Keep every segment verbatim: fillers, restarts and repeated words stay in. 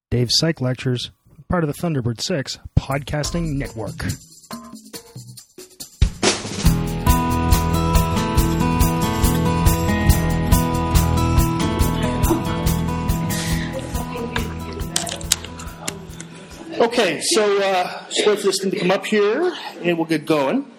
Dave's Psych Lectures, part of the Thunderbird six podcasting network. Okay, so uh, just wait for this thing to come up here, and we'll get going.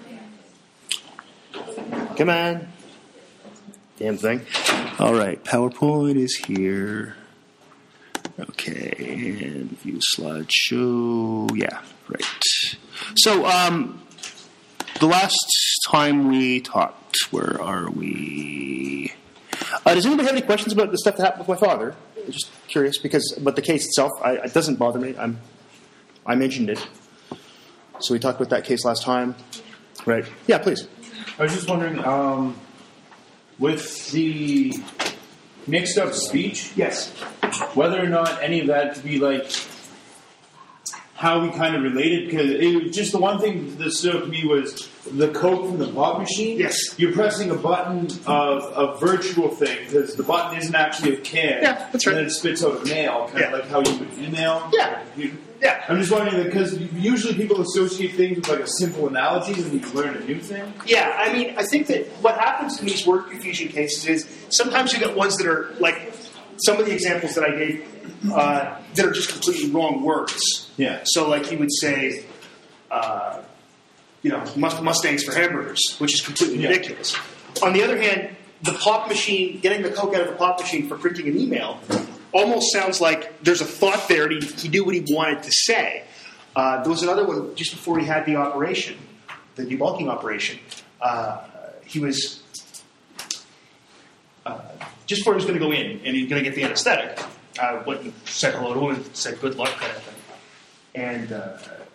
Come on. Damn thing. All right, PowerPoint is here. Okay, and view slideshow. Yeah, right. So, um, the last time we talked, where are we? Uh, does anybody have any questions about the stuff that happened with my father? I'm just curious, because but the case itself, I, it doesn't bother me. I'm, I mentioned it. So we talked about that case last time, right? Yeah, please. I was just wondering, um, with the mixed up speech, Yes. whether or not any of that to be like how we kind of related, because it was just the one thing that stood out to me was the Coke from the pop machine. Yes. You're pressing a button of a virtual thing because the button isn't actually a can. Yeah, that's right. And then it spits out a mail, kind Yeah. of like how you would email. Yeah. You- Yeah. I'm just wondering, because usually people associate things with like a simple analogy when you learn a new thing. Yeah, I mean, I think that what happens in these word confusion cases is sometimes you get ones that are like some of the examples that I gave uh, that are just completely wrong words. Yeah. So, like, he would say, uh, you know, must- Mustangs for hamburgers, which is completely Yeah. ridiculous. On the other hand, the pop machine, getting the Coke out of the pop machine for printing an email, almost sounds like there's a thought there, and he, he knew what he wanted to say. Uh, there was another one just before he had the operation, the debulking operation. Uh, he was uh, just before he was going to go in, and he was going to get the anesthetic. Uh, went and said hello to him and said good luck, kind of thing. And uh,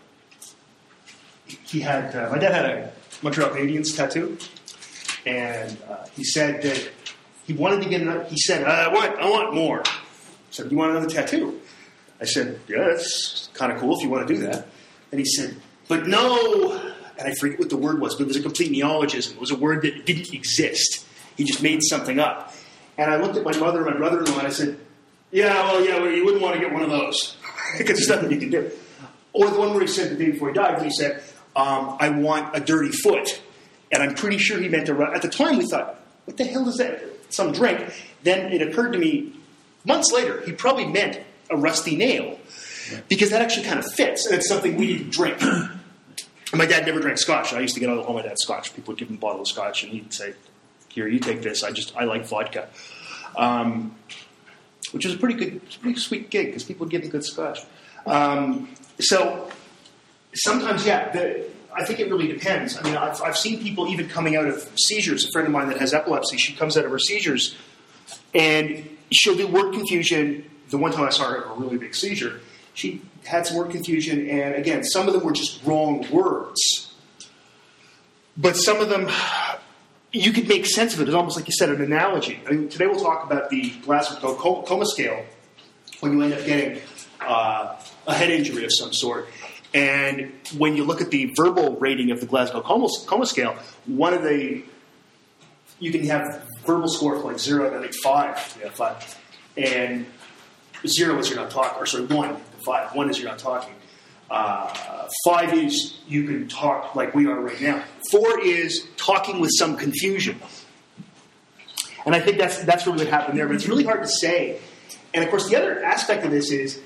he had uh, my dad had a Montreal Canadiens tattoo, and uh, he said that he wanted to get another. He said, "I want, I want more." I said, "You want another tattoo?" I said, "Yeah, that's kind of cool if you want to do that." And he said, "But no," and I forget what the word was, but it was a complete neologism. It was a word that didn't exist. He just made something up. And I looked at my mother and my brother-in-law, and I said, "Yeah, well, yeah, well, you wouldn't want to get one of those because there's nothing you can do." Or the one where he said the day before he died, he said, um, "I want a dirty foot," and I'm pretty sure he meant a. At the time, we thought, "What the hell is that? Some drink?" Then it occurred to me. Months later, he probably meant a rusty nail because that actually kind of fits, and it's something we didn't drink. And my dad never drank scotch. I used to get all my dad's scotch. People would give him a bottle of scotch, and he'd say, "Here, you take this. I just I like vodka," um, which was a pretty good, pretty sweet gig because people would give him good scotch. Um, so sometimes, yeah, the, I think it really depends. I mean, I've, I've seen people even coming out of seizures. A friend of mine that has epilepsy, she comes out of her seizures, and she'll do word confusion. The one time I saw her have a really big seizure, she had some word confusion, and again, some of them were just wrong words. But some of them, you could make sense of it. It's almost like you said, an analogy. I mean, today we'll talk about the Glasgow Coma Scale, when you end up getting uh, a head injury of some sort. And when you look at the verbal rating of the Glasgow Coma, Coma Scale, one of the, you can have verbal score for like zero to like five. Yeah, five. And zero is you're not talking, or sorry, one to five. One is you're not talking. Uh, five is you can talk like we are right now. Four is talking with some confusion. And I think that's that's really what happened there. But it's really hard to say. And of course, the other aspect of this is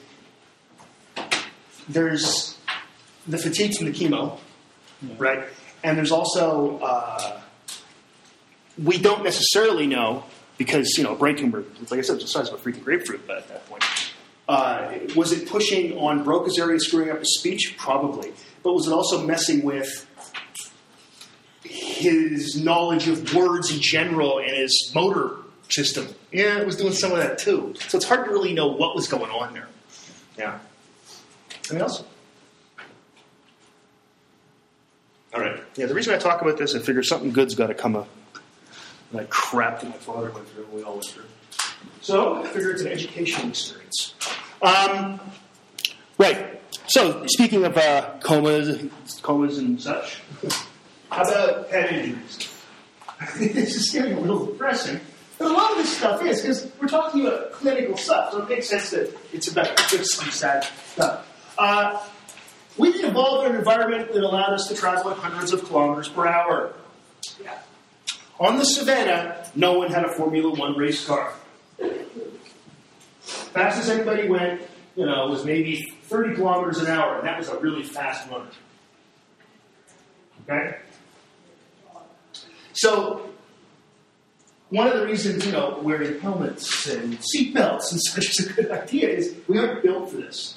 there's the fatigue from the chemo, yeah. right? And there's also uh, we don't necessarily know. Because, you know, a brain tumor, like I said, it's the size of a freaking grapefruit at that point. Uh, was it pushing on Broca's area, screwing up his speech? Probably. But was it also messing with his knowledge of words in general and his motor system? Yeah, it was doing some of that too. So it's hard to really know what was going on there. Yeah. Anything else? All right. Yeah, the reason I talk about this, I figure something good's got to come up. That crap that my father went through, we all went through. So I figure it's an educational experience. Um, right. So speaking of uh, comas, comas and such, how about head injuries? This is getting a little depressing. But a lot of this stuff is, because we're talking about clinical stuff, so it makes sense that it's about just some sad stuff. Uh, we didn't evolve in an environment that allowed us to travel at hundreds of kilometers per hour. Yeah. On the savannah, no one had a Formula One race car. Fastest anybody went, you know, was maybe thirty kilometers an hour, and that was a really fast runner. Okay? So, one of the reasons, you know, wearing helmets and seatbelts and such is a good idea is we aren't built for this.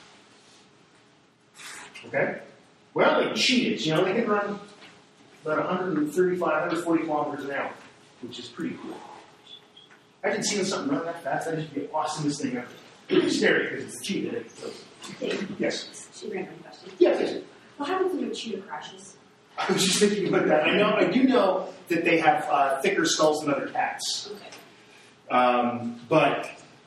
Okay? Well, like cheetahs, you know, they can run about one thirty-five, one forty kilometers an hour, which is pretty cool. I didn't see something run that fast. I just be awesome this thing. It's scary because it's a cheetah. So. Yes. She ran my question. Yes, yes. What happens when a cheetah crashes? I was just thinking about that. I know. I do know that they have uh, thicker skulls than other cats, Okay. um, but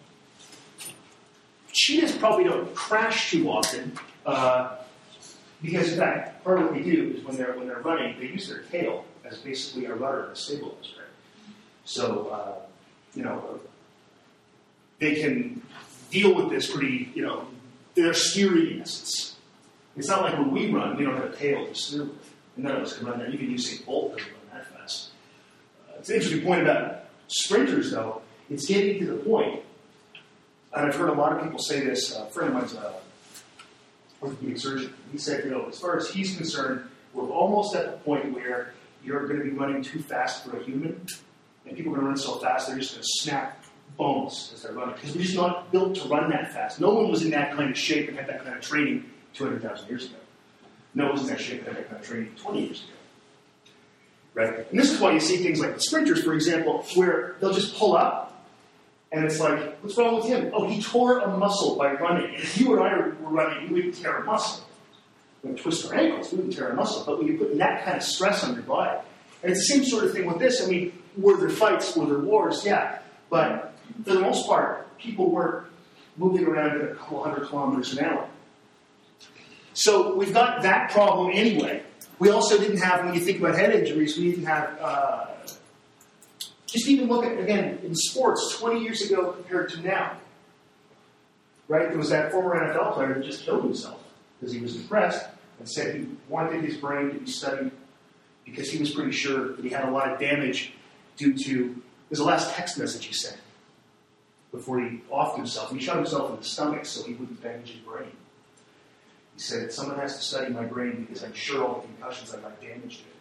cheetahs probably don't crash too often uh, because, in fact, part of what they do is when they're when they're running, they use their tail as basically a rudder and a stabilizer. Right? So, uh, you know, they can deal with this pretty. You know, they're steering in essence. It's not like when we run, we don't have a tail to steer with. And none of us can run that. You can use a Bolt doesn't run that fast. Uh, it's an interesting point about sprinters, though. It's getting to the point, and I've heard a lot of people say this. Uh, a friend of mine's a orthopedic surgeon. He said, you know, as far as he's concerned, we're almost at the point where you're going to be running too fast for a human, and people are going to run so fast they're just going to snap bones as they're running because we're just not built to run that fast. No one was in that kind of shape and had that kind of training two hundred thousand years ago. No one was in that shape and had that kind of training twenty years ago. Right? And this is why you see things like the sprinters, for example, where they'll just pull up, and it's like, what's wrong with him? Oh, he tore a muscle by running. And if you or I were running, we wouldn't tear a muscle. We would twist our ankles, we wouldn't tear a muscle. But when you put that kind of stress on your body, and it's the same sort of thing with this. I mean, were there fights, were there wars? Yeah. But for the most part, people weren't moving around at a couple hundred kilometers an hour. So we've got that problem anyway. We also didn't have, when you think about head injuries, we didn't have, uh, just even look at, again, in sports, twenty years ago compared to now. Right? There was that former N F L player that just killed himself because he was depressed and said he wanted his brain to be studied because he was pretty sure that he had a lot of damage due to, it was the last text message he sent before he offed himself. He shot himself in the stomach so he wouldn't damage his brain. He said, someone has to study my brain because I'm sure all the concussions I got damaged it.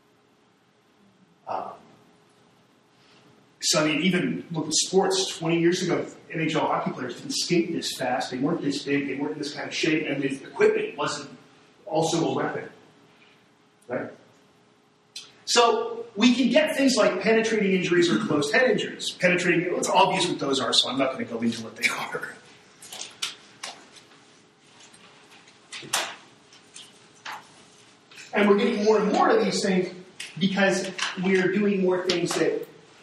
Um, so, I mean, even look at sports. twenty years ago, N H L hockey players didn't skate this fast. They weren't this big. They weren't in this kind of shape. And the equipment wasn't also a weapon. Right? So, we can get things like penetrating injuries or closed head injuries. Penetrating, it's obvious what those are, so I'm not going to go into what they are. And we're getting more and more of these things because we're doing more things that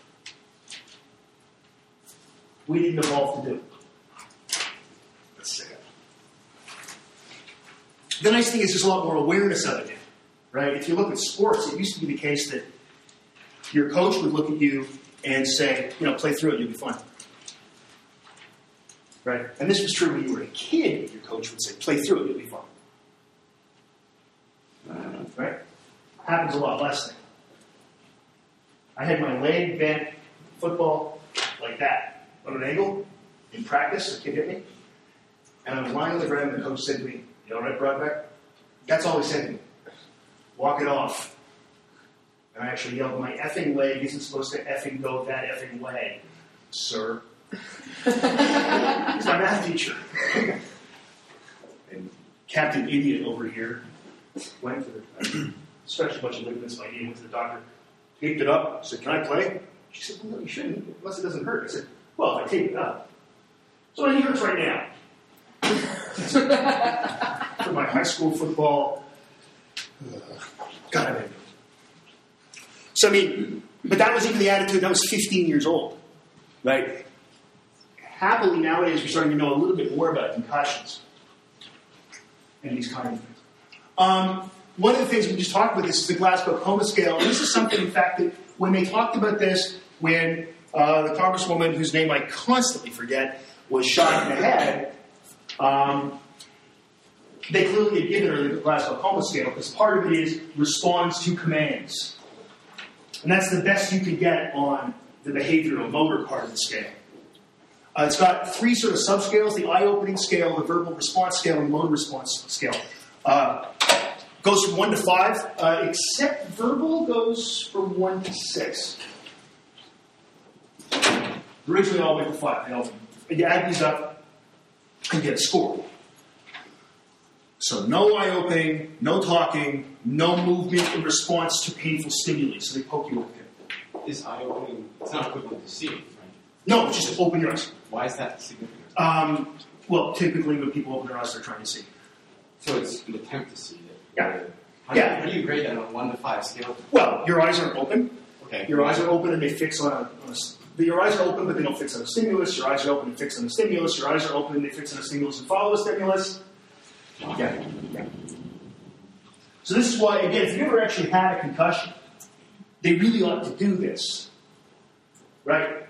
we didn't evolve to do. Let's see. The nice thing is there's a lot more awareness of it, right? If you look at sports, it used to be the case that your coach would look at you and say, you know, play through it, you'll be fine. Right? And this was true when you were a kid. Your coach would say, play through it, you'll be fine. Right? Happens a lot less now. I had my leg bent football like that on an angle in practice. A kid hit me. And I was lying on the ground and the coach said to me, you all right, Broadbeck? That's all he said to me. Walk it off. And I actually yelled, my effing leg isn't supposed to effing go that effing way, sir. He's my math teacher. And Captain Idiot over here went for the stretched a bunch of ligaments in my knee, went to the doctor, taped it up, said, can I play? She said, well, no, you shouldn't, unless it doesn't hurt. I said, well, if I tape it up. So my knee hurts right now. For my high school football. Uh, God, I mean. So, I mean, but that was even the attitude, that was fifteen years old, right? Happily, nowadays, we're starting to know a little bit more about concussions and these kind of things. Um, one of the things we just talked about this is the Glasgow Coma Scale. And this is something, in fact, that when they talked about this, when uh, the congresswoman whose name I constantly forget was shot in the head. Um, they clearly had given her the Glasgow Coma scale because part of it is responds to commands. And that's the best you can get on the behavioral motor part of the scale. Uh, it's got three sort of subscales, the eye-opening scale, the verbal response scale, and the motor response scale. Uh, goes from one to five, uh, except verbal goes from one to six. Originally all the way to five. You know, you add these up and get a score. So no eye-opening, no talking, no movement in response to painful stimuli. So they poke you with it. Is eye opening, it's not equivalent to seeing, right? No, just open your eyes. Why is that significant? Um, well, typically when people open their eyes, they're trying to see. So it's an attempt to see it. Yeah. How, Yeah. Do, how do you grade that on a one to five scale? Well, your eyes aren't open. Okay. Your eyes are open and they fix on a, on a... Your eyes are open, but they don't fix on a stimulus. Your eyes are open and fix on a stimulus. Your eyes are open and they fix on a stimulus and follow a stimulus. Yeah. yeah. So this is why, again, if you ever actually had a concussion, they really ought to do this. Right?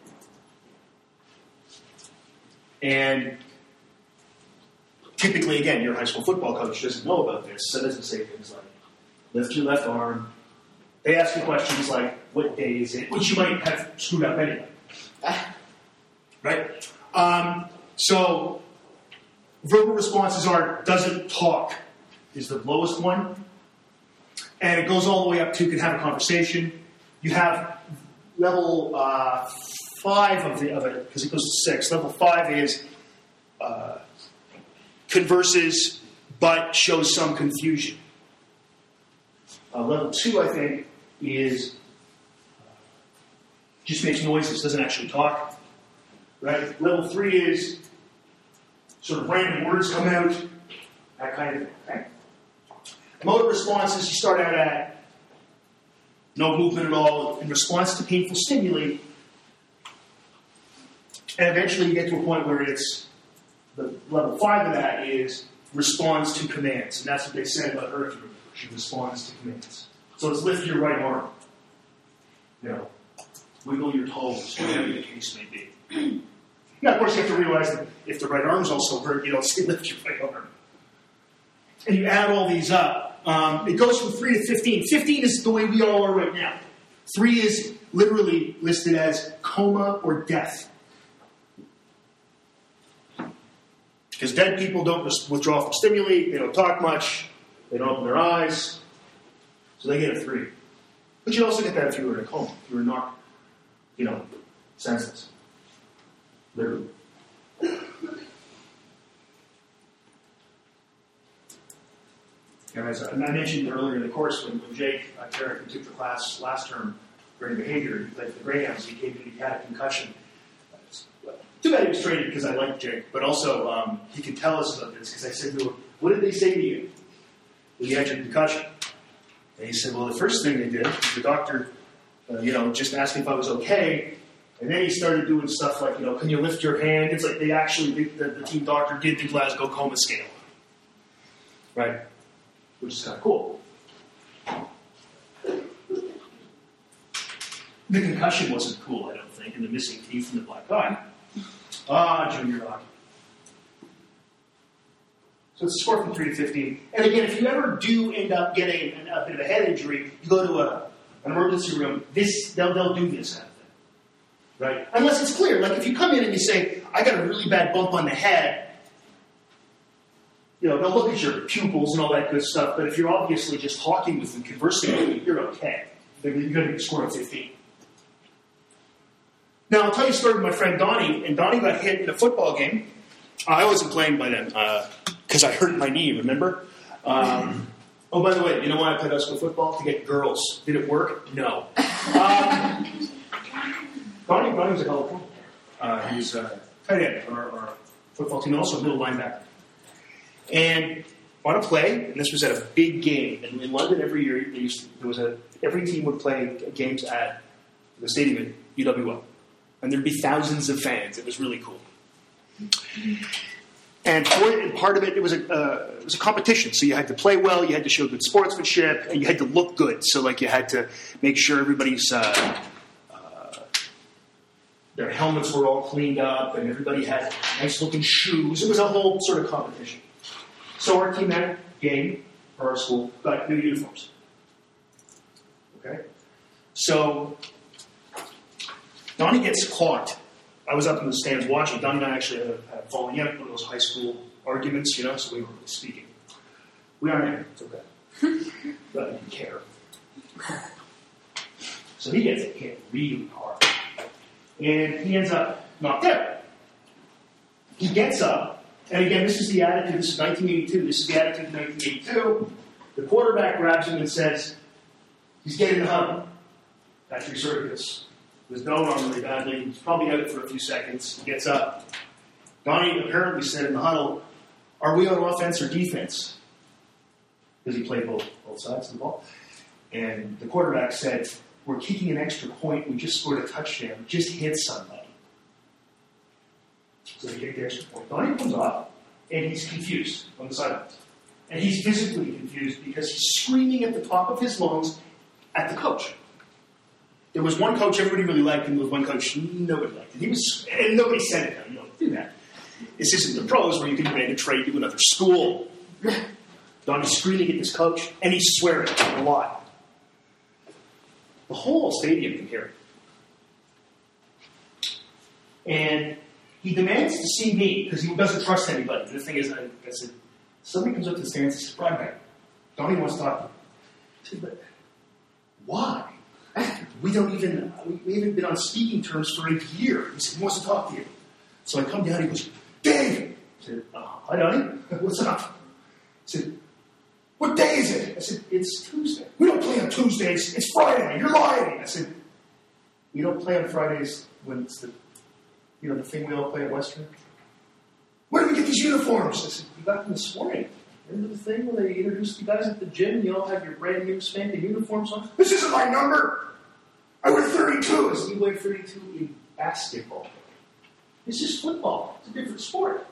And typically, again, your high school football coach doesn't know about this, so doesn't say things like, lift your left arm. They ask you questions like, what day is it? Which you might have screwed up anyway. Right? Um, so, verbal responses are, doesn't talk is the lowest one. And it goes all the way up to can have a conversation. You have level uh, five of, the, of it, because it goes to six. Level five is uh, converses, but shows some confusion. Uh, level two, I think, is uh, just makes noises, doesn't actually talk. Right? Level three is sort of random words come out, that kind of thing. Okay? Motor responses, you start out at no movement at all in response to painful stimuli, and eventually you get to a point where it's the level five of that is responds to commands, and that's what they said about her. She responds to commands. So it's lift your right arm, you know, wiggle your toes, whatever the case may be. Now, of course, you have to realize that if the right arm's also hurt, you don't say lift your right arm. And you add all these up. Um, it goes from three to fifteen. fifteen is the way we all are right now. three is literally listed as coma or death. Because dead people don't withdraw from stimuli, they don't talk much, they don't open their eyes, so they get a three. But you also get that if you were in a coma, if you were not, you know, senseless. Literally. And as I mentioned earlier in the course, when, when Jake uh, Carrick took the class last term during behavior, he played for the Greyhounds, he came in and he had a concussion. Too bad he was traded because I liked Jake, but also um, he could tell us about this because I said to him, what did they say to you when you had your concussion? And he said, well, the first thing they did, the doctor, uh, you know, just asked me if I was okay, and then he started doing stuff like, you know, can you lift your hand? It's like they actually, the, the team doctor did the Glasgow Coma scale. Right? Which is kind of cool. The concussion wasn't cool, I don't think, and the missing teeth and the black eye. Ah, junior hockey. So it's a score from three to fifteen. And again, if you ever do end up getting a bit of a head injury, you go to a, an emergency room, this they'll, they'll do this kind of thing. Right? Unless it's clear. Like if you come in and you say, I got a really bad bump on the head, you know, they'll look at your pupils and all that good stuff, but if you're obviously just talking with them, conversing with them, you're okay. You're going to get a score of fifteen. Now, I'll tell you a story with my friend Donnie, and Donnie got hit in a football game. I wasn't playing by then, because uh, I hurt my knee, remember? Um, oh, by the way, you know why I played high school football? To get girls. Did it work? No. Um, Donnie, Donnie was a hell of a football player. Uh, he was a tight end on our, our football team, and also a middle linebacker. And on a play, and this was at a big game, and in London every year, they used to, there was a every team would play games at the stadium at U W L. And there'd be thousands of fans. It was really cool. And for it, and part of it, it was a uh, it was a competition. So you had to play well, you had to show good sportsmanship, and you had to look good. So like you had to make sure everybody's uh, uh, Their helmets were all cleaned up, and everybody had nice-looking shoes. It was a whole sort of competition. So our team that game, for our school, got new uniforms. Okay? So Donnie gets caught. I was up in the stands watching. Donnie and I actually had a, had a falling out, one of those high school arguments, you know, so we weren't really speaking. We aren't here. It's okay. But I didn't care. So he gets hit really hard. And he ends up knocked out. He gets up, and again, this is the attitude, this is nineteen eighty-two, this is the attitude of nineteen eighty-two. The quarterback grabs him and says, he's getting the huddle. Patrick Circus was going on really badly. He's probably out for a few seconds. He gets up. Donnie apparently said in the huddle, are we on offense or defense? Because he played both, both sides of the ball. And the quarterback said, we're kicking an extra point. We just scored a touchdown. Just hit somebody. So they kick the extra point. Donnie comes off, and he's confused on the sidelines. And he's physically confused because he's screaming at the top of his lungs at the coach. There was one coach everybody really liked, and there was one coach nobody liked. And he was, and nobody said it. You don't do that. This isn't the pros where you can demand a trade to another school. Donnie's screaming at this coach, and he's swearing a lot. The whole stadium can hear it. And he demands to see me because he doesn't trust anybody. The thing is, I, I said, somebody comes up to the stands and says, Broadback, Donnie wants to talk to you. I said, but why? We don't even, we, we haven't been on speaking terms for a year. He said, he wants to talk to you. So I come down, he goes, Dave! I said, oh, hi, Donnie. What's up? I said, what day is it? I said, it's Tuesday. We don't play on Tuesdays. It's Friday. You're lying. I said, we don't play on Fridays when it's the, you know, the thing we all play at Western. Where do we get these uniforms? I said, we got them this morning. Remember the thing when they introduced you guys at the gym and you all have your brand new spanking uniforms on? This isn't my number. I wear thirty-two. I said, you wear thirty-two in basketball. This is football. It's a different sport.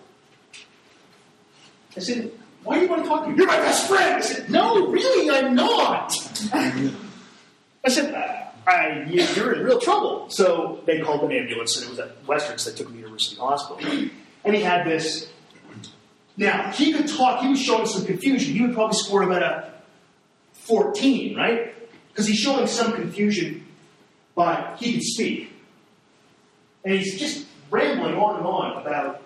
I said, why do you want to talk to me? You're my best friend. I said, no, really, I'm not. I said, uh, I, you're in real trouble. So they called an ambulance, and it was at Western, so they took him to University Hospital. And he had this. Now, he could talk. He was showing some confusion. He would probably score about a fourteen, right? Because he's showing some confusion, but he could speak. And he's just rambling on and on about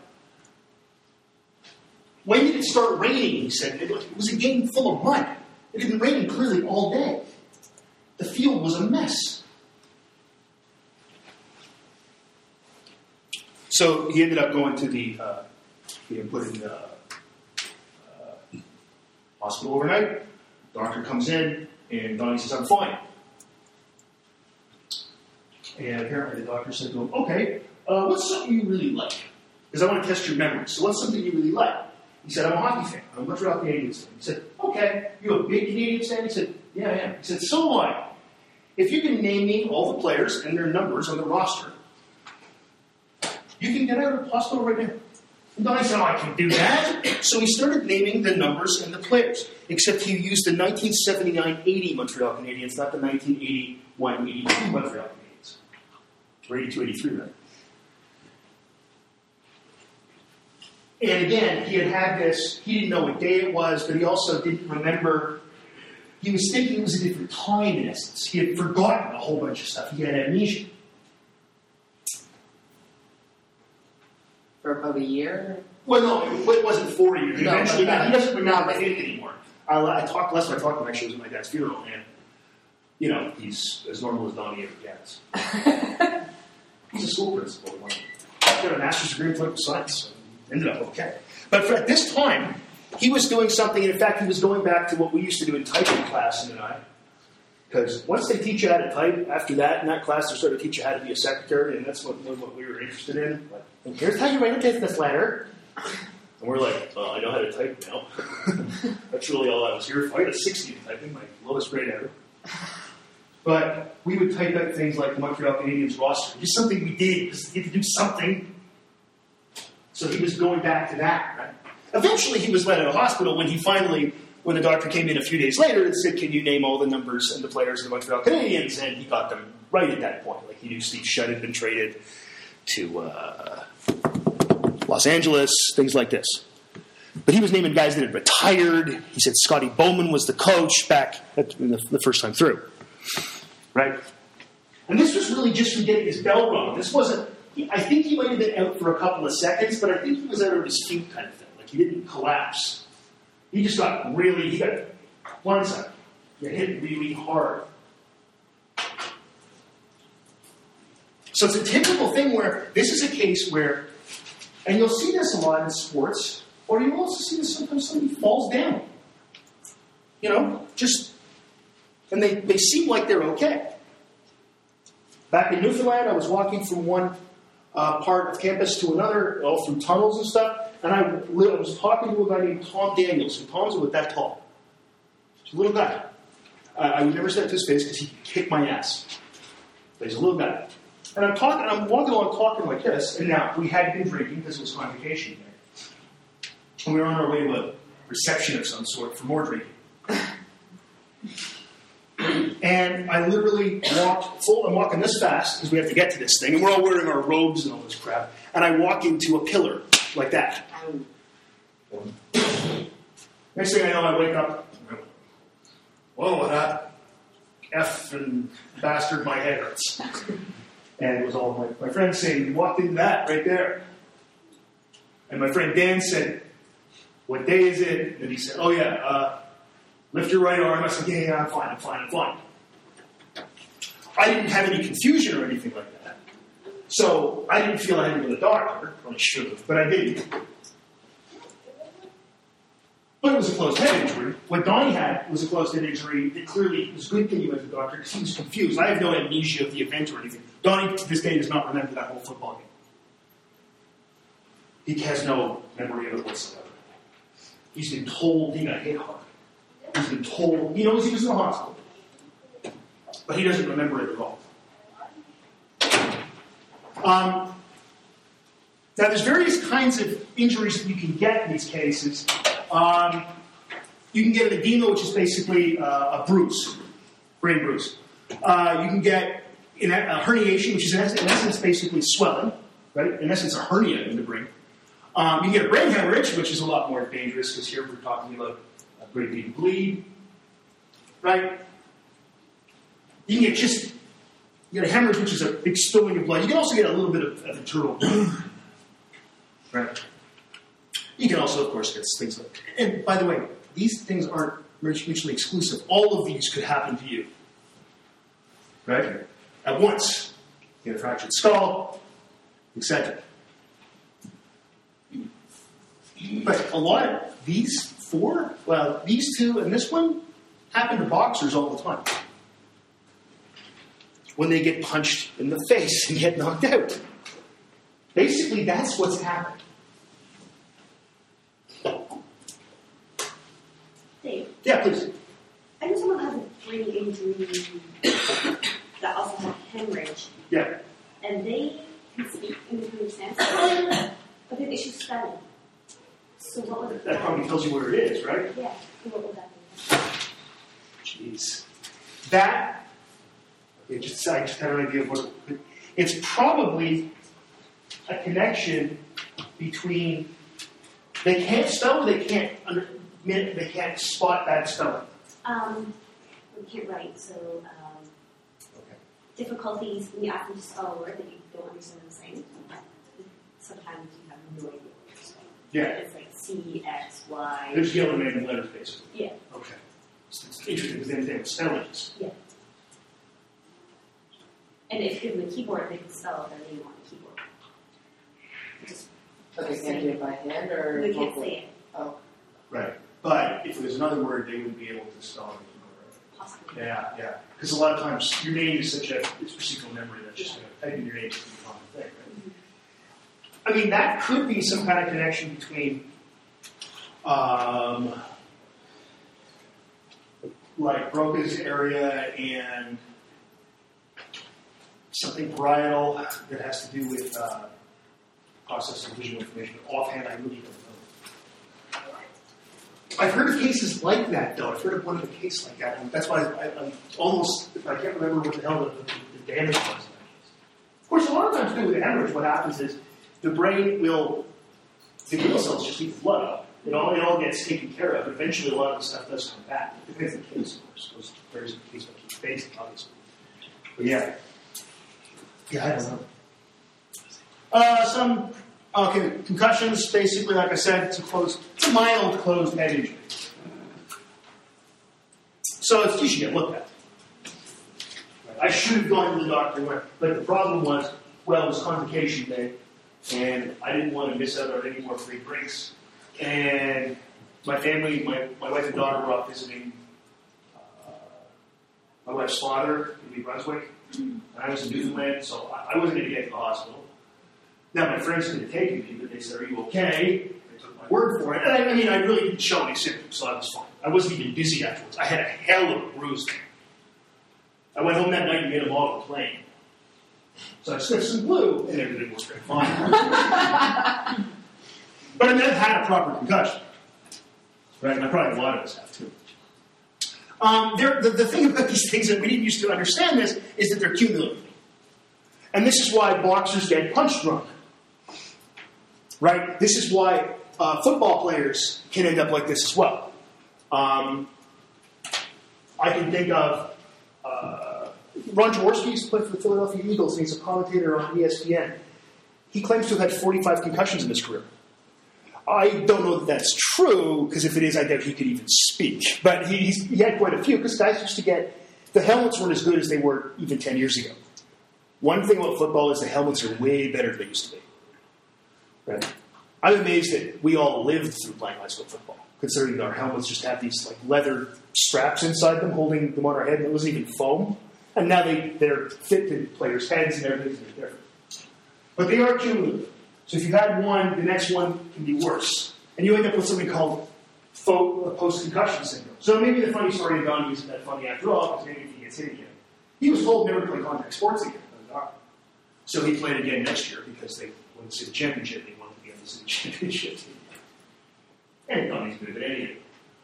when did it start raining, he said. It was a game full of mud. It had been raining clearly all day. The field was a mess. So he ended up going to the, uh, he had put in the uh, uh, hospital overnight. Doctor comes in, and Donnie says, I'm fine. And apparently the doctor said to him, okay, uh, what's something you really like? Because I want to test your memory. So what's something you really like? He said, I'm a hockey fan. I'm a Montreal Canadiens fan. He said, okay, you're a big Canadiens fan? He said, yeah, I am. He said, so am I. If you can name me all the players and their numbers on the roster, you can get out of the hospital right now. And Donnie said, oh, I can do that. So he started naming the numbers and the players, except he used the nineteen seventy-nine eighty Montreal Canadiens, not the nineteen eighty-one eighty-two Montreal Canadiens. Or eighty-two eighty-three, right? And again, he had had this, he didn't know what day it was, but he also didn't remember. He was thinking it was a different time, in essence. He had forgotten a whole bunch of stuff. He had amnesia. For about a year? Well, no, it wasn't for a year. No, Eventually, but- he doesn't remember anything anymore. I, I talked less when I talked to him, actually, it was at my dad's funeral, and, you know, he's as normal as Donnie ever gets. He's a school principal. He got a master's degree in political science, so ended up okay. But for, at this time, he was doing something, and in fact, he was going back to what we used to do in typing class, him and I. Because once they teach you how to type, after that, in that class, they sort of teach you how to be a secretary, and that's what, what we were interested in. Like, and here's how you write a business letter. And we're like, oh, I know how to type now. That's really all I was here for. I got a sixty in typing, my lowest grade ever. But we would type out things like the Montreal Canadiens roster. Just something we did, because he had to do something. So he was going back to that, right? Eventually, he was let out of hospital when he finally, when the doctor came in a few days later and said, can you name all the numbers and the players of the Montreal Canadiens? And he got them right at that point. Like, he knew Steve Shutt had been traded. to uh, Los Angeles, things like this. But he was naming guys that had retired. He said Scotty Bowman was the coach back at the, the first time through. Right? And this was really just from getting his bell rung. This wasn't, I think he might have been out for a couple of seconds, but I think he was out of his feet kind of thing. Like he didn't collapse. He just got really, he got blindsided. He got hit really hard. So it's a typical thing where this is a case where, and you'll see this a lot in sports, or you'll also see this sometimes somebody falls down. You know, just, and they, they seem like they're okay. Back in Newfoundland, I was walking from one uh, part of campus to another, all through tunnels and stuff, and I, I was talking to a guy named Tom Daniels, and Tom's about that tall. He's a little guy. I, I would never say it to his face because he could kick my ass. But he's a little guy. And I'm talking, I'm walking along talking like this, and now we had been drinking because it was convocation day. And we were on our way to a reception of some sort for more drinking. And I literally walked full, I'm walking this fast because we have to get to this thing, and we're all wearing our robes and all this crap, and I walk into a pillar like that. Next thing I know, I wake up, whoa, that effing bastard, my head hurts. And it was all my, my friends saying, you walked into that right there. And my friend Dan said, what day is it? And he said, oh yeah, uh, lift your right arm. I said, yeah, yeah, I'm fine, I'm fine, I'm fine. I didn't have any confusion or anything like that. So I didn't feel I had to go to the doctor. Well, I should have, but I didn't. But it was a closed head injury. What Donnie had was a closed head injury that clearly it was a good thing he went to the doctor because he was confused. I have no amnesia of the event or anything. Donnie, to this day, does not remember that whole football game. He has no memory of it whatsoever. He's been told he got hit hard. He's been told, he knows he was in the hospital. But he doesn't remember it at all. Um, now, there's various kinds of injuries that you can get in these cases. Um, you can get an edema, which is basically uh, a bruise, brain bruise. Uh, you can get in a, a herniation, which is in essence basically swelling, right? In essence, a hernia in the brain. Um, you can get a brain hemorrhage, which is a lot more dangerous because here we're talking about a great big bleed, right? You can get just you get a hemorrhage, which is a big spilling of blood. You can also get a little bit of, of internal, right? You can also, of course, get things like. And by the way, these things aren't mutually exclusive. All of these could happen to you, right? At once, you get a fractured skull, et cetera. But a lot of these four, well, these two and this one, happen to boxers all the time. When they get punched in the face and get knocked out. Basically, that's what's happened. Dave, Yeah, please. I know someone has a brain injury that also has hemorrhage, Yeah. and they can speak in between sense, but they have issues spelling. So what would That probably tells you where it is, right? Yeah, so what would that be? Jeez. That, it just, I just had an idea of what it, it's probably a connection between, they can't spell or they can't, under, they can't spot bad spelling. Um, we can't write, so um, Okay. difficulties when you ask them to spell a word that you don't understand them saying. Sometimes you have no idea what you're saying. Yeah. It's like C, X, Y. There's the other name letters, basically. Yeah. Okay. So it's interesting because then they have spellings. Yeah. And if given the keyboard, they can spell their name on the keyboard. Just But they can't do it by hand or? they can't say it, Oh, Right. But if there's another word, they would be able to spell it. possibly. Yeah, yeah. Because a lot of times your name is such a it's procedural memory that just you know, typing your name is a common thing, right? I mean, that could be some kind of connection between, um, like Broca's area and something parietal that has to do with uh, processing visual information. Offhand, I really don't know. I've heard of cases like that, though. I've heard of one of a case like that, and that's why I, I, I'm almost, I can't remember what the hell the, the, the damage was. Of course, a lot lot of times too with hemorrhage, what happens is the brain will, the glial cells just eat the blood up. It all, it all gets taken care of. Eventually, a lot of the stuff does come back. It depends on the case, of course. Those varies on the case by case basis, obviously. But yeah. Yeah, I don't know. Uh, some, okay, concussions, basically, like I said, it's a closed, it's a mild closed head injury. So it's, you should get looked at. I should have gone to the doctor, but the problem was, well, it was convocation day, and I didn't want to miss out on any more free drinks. And my family, my, my wife and daughter were off visiting uh, my wife's father in New Brunswick, and I was in Newfoundland, so I, I wasn't going to get to the hospital. Now, my friends could have taken me, but they said, "Are you okay?" They took my word for it. And I, I mean, I really didn't show any symptoms, so I was fine. I wasn't even dizzy afterwards. I had a hell of a bruise. I went home that night and made a model plane. So I sniffed some glue, and everything was great. Fine. But I mean, I've had a proper concussion. Right? And I probably a lot of us have too. Um, the, the thing about these things that we didn't used to understand this is that they're cumulative. And this is why boxers get punch drunk. Right? This is why uh, football players can end up like this as well. Um, I can think of uh, Ron Jaworski used to play for the Philadelphia Eagles, and he's a commentator on E S P N. He claims to have had forty-five concussions in his career. I don't know that that's true, because if it is, I doubt he could even speak. But he, he's, he had quite a few, because guys used to get, the helmets weren't as good as they were even ten years ago. One thing about football is the helmets are way better than they used to be. Right? I'm amazed that we all lived through playing high school football, considering that our helmets just have these like leather straps inside them, holding them on our head, and it wasn't even foam. And now they, they're fit to players' heads and everything's different. But they are cumulative. So if you had one, the next one can be worse. And you end up with something called post-concussion syndrome. So maybe the funny story of Don isn't that funny after all, because maybe if he gets hit again. He was told never to play contact sports again by the doctor. So he played again next year because they won the city championship. They wanted to be on the city championship team. And Donnie's good at anything.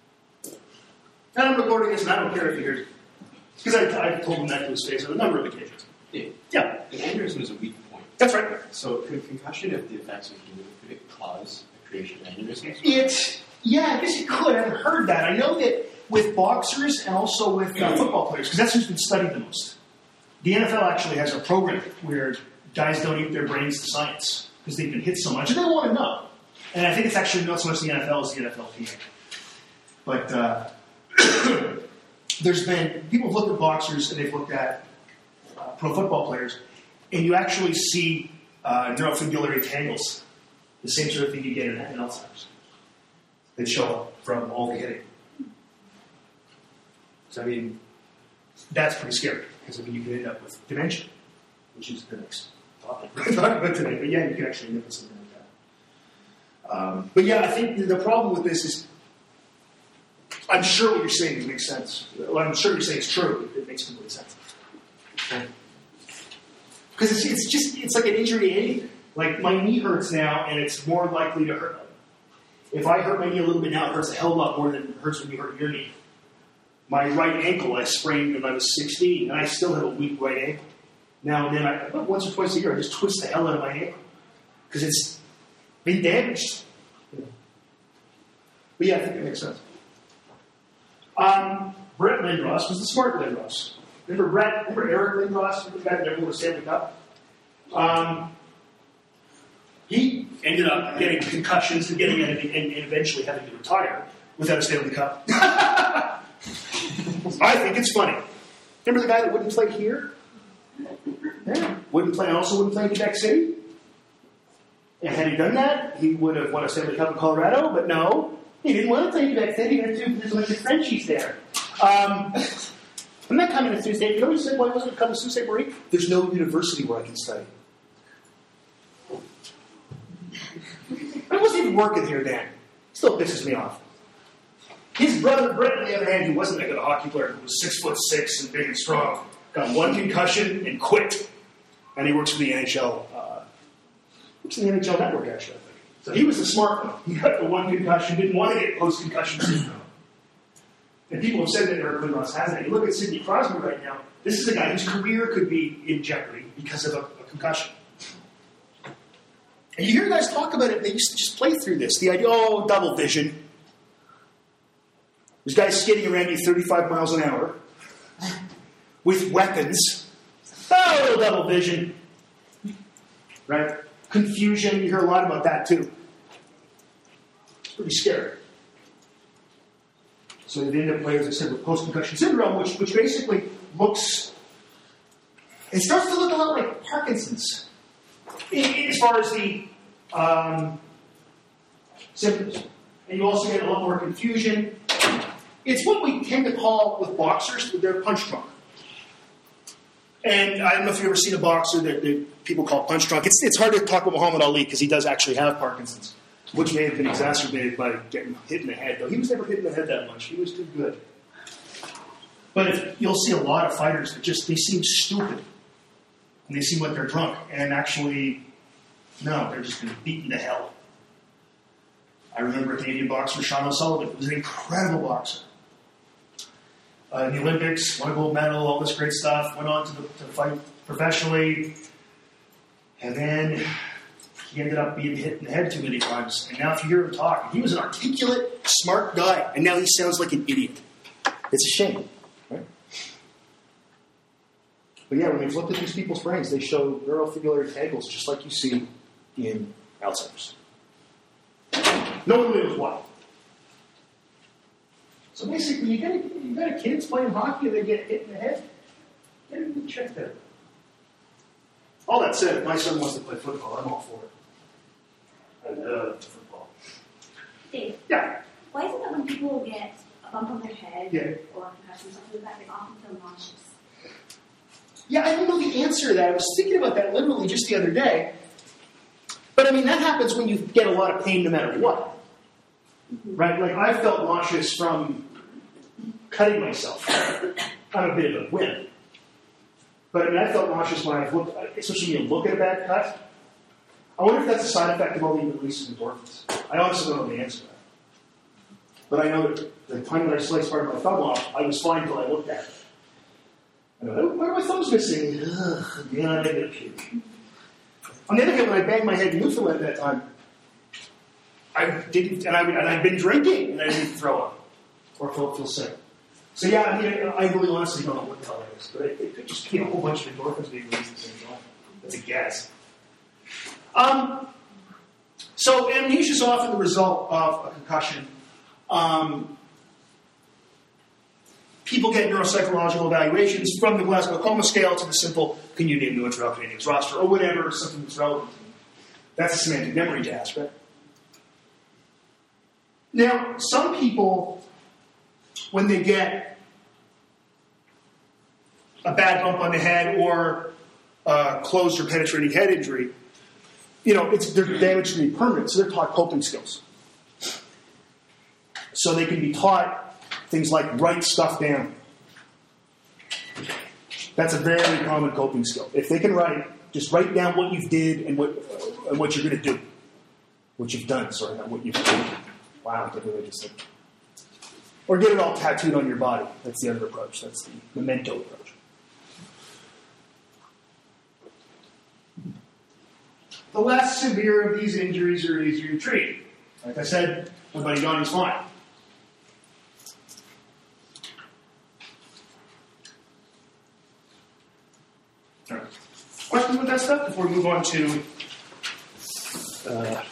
And I'm recording this, and I don't care if he hears it. Because I've told him that to his face on a number of occasions. Yeah. Yeah. An aneurysm is a weak point. That's right. So could concussion have the effects of fluid? Could it cause the creation of aneurysms? It, yeah, I guess you could. I haven't heard that. I know that with boxers and also with uh, football players, because that's who's been studied the most. The N F L actually has a program where guys donate their brains to science because they've been hit so much, and they want to know. And I think it's actually not so much the N F L as the N F L P A. But uh, there's been, people have looked at boxers and they've looked at uh, pro football players, and you actually see uh, neurofibrillary tangles, the same sort of thing you get in, in Alzheimer's, that show up from all the hitting. So, I mean, that's pretty scary, because, I mean, you can end up with dementia, which is the next topic we're talking about today. But, yeah, you can actually end up with something like that. Um, but, yeah, I think the problem with this is, I'm sure what you're saying makes sense. Well, I'm sure you're saying it's true. It makes complete sense. Okay. Because it's, it's just, it's like an injury to anything. Like, my knee hurts now, and it's more likely to hurt. If I hurt my knee a little bit now, it hurts a hell of a lot more than it hurts when you hurt your knee. My right ankle I sprained when I was sixteen, and I still have a weak right ankle. Now and then, I, once or twice a year, I just twist the hell out of my ankle. Because it's been damaged. But yeah, I think it makes sense. Um, Brett Lindros was the smart Lindros. Remember Brett? Remember Eric Lindros? Remember the guy that never won a Stanley Cup? Um, he ended up getting concussions and getting and, and eventually having to retire without a Stanley Cup. I think it's funny. Remember the guy that wouldn't play here? Yeah. Wouldn't play, and also wouldn't play in Quebec City? And had he done that, he would have won a Stanley Cup in Colorado, but no. He didn't want to play in Quebec City. He had to, there's a bunch of Frenchies there. Um, I'm not coming to Sault Ste. You know what he said? Why wasn't it coming to Sault Ste. Marie? There's no university where I can study. I wasn't even working here, Dan. Still pisses me off. His brother, Brett, on the other hand, he wasn't that good a hockey player. He was six foot six and big and strong. Got one concussion and quit. And he works for the N H L. Uh, works in the N H L network, actually, I think. So he was the smart one. He got the one concussion, didn't want to get post-concussion syndrome. And people have said that Eric Lindros has it. You look at Sidney Crosby right now. This is a guy whose career could be in jeopardy because of a, a concussion. And you hear guys talk about it, they used to just play through this. The idea, oh, double vision. There's guys skating around you thirty-five miles an hour with weapons. Oh, double vision. Right? Confusion, you hear a lot about that too. It's pretty scary. So they end up, like, as I said, with post-concussion syndrome, which, which basically looks, it starts to look a lot like Parkinson's in, in as far as the um, symptoms. And you also get a lot more confusion. It's what we tend to call, with boxers, their punch drunk. And I don't know if you've ever seen a boxer that, that people call punch drunk. It's, it's hard to talk about Muhammad Ali because he does actually have Parkinson's, which may have been exacerbated by getting hit in the head, though he was never hit in the head that much. He was too good. But if, you'll see a lot of fighters that just, they seem stupid. And they seem like they're drunk. And actually, no, they're just been beaten to hell. I remember a Canadian boxer, Sean O'Sullivan. He was an incredible boxer. Uh, in the Olympics, won a gold medal, all this great stuff. Went on to, the, to fight professionally. And then he ended up being hit in the head too many times. And now if you hear him talk, he was an articulate, smart guy. And now he sounds like an idiot. It's a shame, right? But yeah, when we've looked at these people's brains, they show neurofibular tangles just like you see in Alzheimer's. No one knows why. So basically, you got, you got a kids playing hockey and they get hit in the head. Get them checked out. All that said, if my son wants to play football, I'm all for it. I love football. Dave, Yeah. why is it that when people get a bump on their head Yeah. or concussion or something like that, they often feel nauseous? Yeah, I don't know the answer to that. I was thinking about that literally just the other day. But I mean, that happens when you get a lot of pain no matter what. Right? Like, I felt nauseous from cutting myself. I'm a bit of a wimp. But I mean, I felt nauseous when I looked, especially when you look at a bad cut. I wonder if that's a side effect of all the release of endorphins. I honestly don't know the answer to that. But I know that the time that I sliced part of my thumb off, I was fine until I looked at it. I go, why are my thumbs missing? Ugh, yeah, I did puke. On the other hand, when I banged my head in Newfoundland at that time, I didn't, and, I, and I'd been drinking, and I didn't throw up or feel, feel sick. So yeah, I mean, I really honestly don't know what the hell it is, but it, it could just be a whole bunch of endorphins being released at the same time. That's a guess. Um, so amnesia is often the result of a concussion. Um, people get neuropsychological evaluations from the Glasgow Coma Scale to the simple, can you name the Montreal Canadiens roster, or whatever, something that's relevant. That's a semantic memory task, right? Now, some people, when they get a bad bump on the head or a closed or penetrating head injury, you know, it's their damage can be permanent, so they're taught coping skills. So they can be taught things like write stuff down. That's a very common coping skill. If they can write, just write down what you did and what and what you're going to do. What you've done, sorry, not what you've done. Wow, I did really just like... Or get it all tattooed on your body. That's the other approach. That's the memento approach. The less severe of these injuries are easier to treat. Like I said, my buddy Donnie's fine. All right. Questions with that stuff before we move on to... Uh,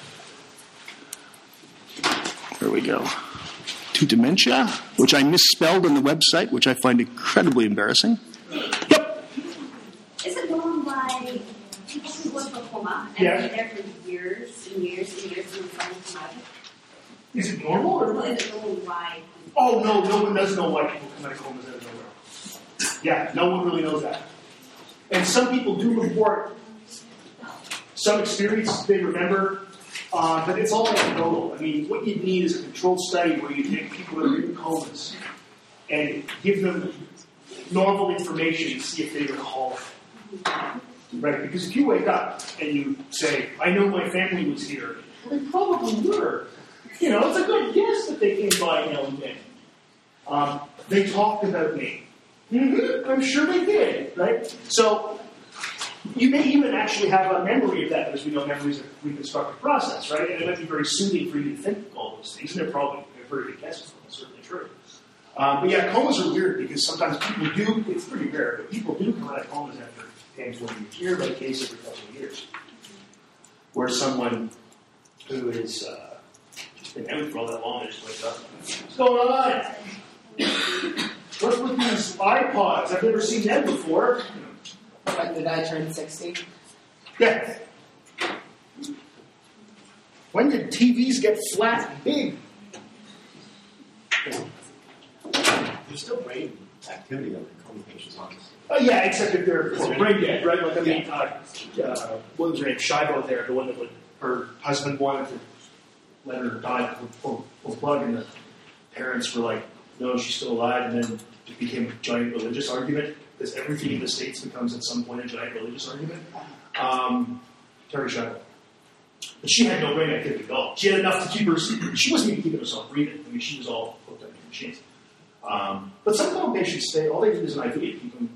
there we go. To dementia, which I misspelled on the website, which I find incredibly embarrassing. Yep. Is it known why people who go into a coma and Yeah. stay there for years and years and years and finally come out of it? Is it normal? Or Or is it known why? Oh, no, no one does know why people come out of comas out of nowhere. Yeah, no one really knows that. And some people do report some experiences they remember, uh, but it's all anecdotal. I mean, what you need is a controlled study where you take people that are in comas and give them normal information and see if they recall it. Right? Because if you wake up and you say, I know my family was here, well, they probably were. You know, it's a good guess that they came by now and then. Um, they talked about me. Mm-hmm, I'm sure they did, right? So, you may even actually have a memory of that, because we know memory is a reconstructive process, right? And it might be very soothing for you to think of all those things, and they're probably a very good guess, it's certainly true. Um, but yeah, comas are weird because sometimes people do, it's pretty rare, but people do come out of comas after ten, twenty years. You hear about a case every couple of years where someone who has uh, just been out for all that long and just wakes up. What's going on? What's with these iPods? I've never seen them before. Like the guy turned sixty? Yeah. When did T Vs get flat and big? There's still brain activity on the coma patients, honestly. Oh, yeah, except if they're well, brain dead, right? Like, I mean, uh, uh, what was her name? Shivo there, the one that would, her husband wanted to let her die full, full plug, and the parents were like, no, she's still alive, and then it became a giant religious argument, because everything in the States becomes at some point a giant religious argument. Um, Terry Shivo. But she had no brain activity at all. She had enough to keep her, she wasn't even keeping herself breathing. I mean, she was all hooked up to machines. Um, but some coma patients stay, all they need is an I V to keep them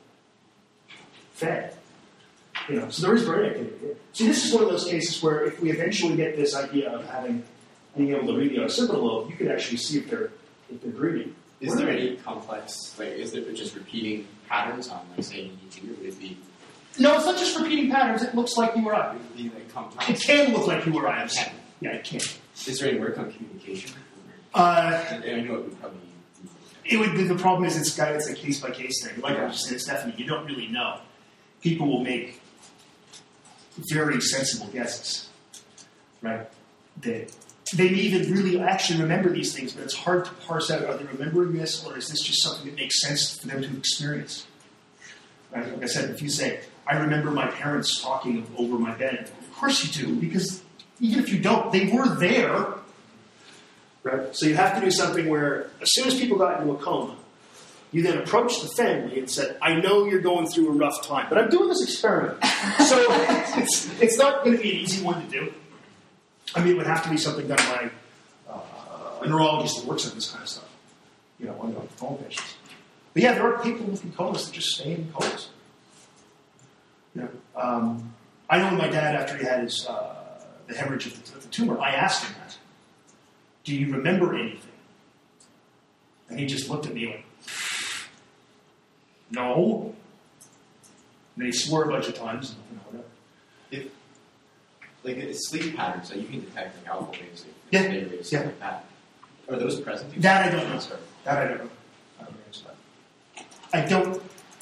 fed. You know, so there is brain activity. See, this is one of those cases where if we eventually get this idea of having, being able to read the occipital lobe, you can actually see if they're, if they're breathing. Is there any complex, like, is there just repeating patterns on, like, say, E G, or would it be... No, it's not just repeating patterns. It looks like you or I. Would it be, like, come It can look like you or I. It can. Yeah, it can. Is there any work on communication? Uh, And I know it would probably... It would. The problem is, it's got it's a case by case thing. Like I just said, Stephanie, you don't really know. People will make very sensible guesses, right? They they may even really actually remember these things, but it's hard to parse out: are they remembering this, or is this just something that makes sense for them to experience? Right? Like I said, if you say, "I remember my parents talking over my bed," of course you do, because even if you don't, they were there. Right? So you have to do something where, as soon as people got into a coma, you then approached the family and said, I know you're going through a rough time, but I'm doing this experiment. So it's, it's not going to be an easy one to do. I mean, it would have to be something done by uh, a neurologist that works on this kind of stuff, you know, on coma patients. But yeah, there are people with comas that just stay in comas. You know, um, I know my dad, after he had his uh, the hemorrhage of the, of the tumor, I asked him that. Do you remember anything? And he just looked at me like, no. And he swore a bunch of times. And, you know, whatever. If, like, it's sleep patterns that you can detect, like alpha waves, like Yeah. beta waves, Yeah. stuff like that. Are those present? That I don't know. That I don't know. I don't answer that. I don't.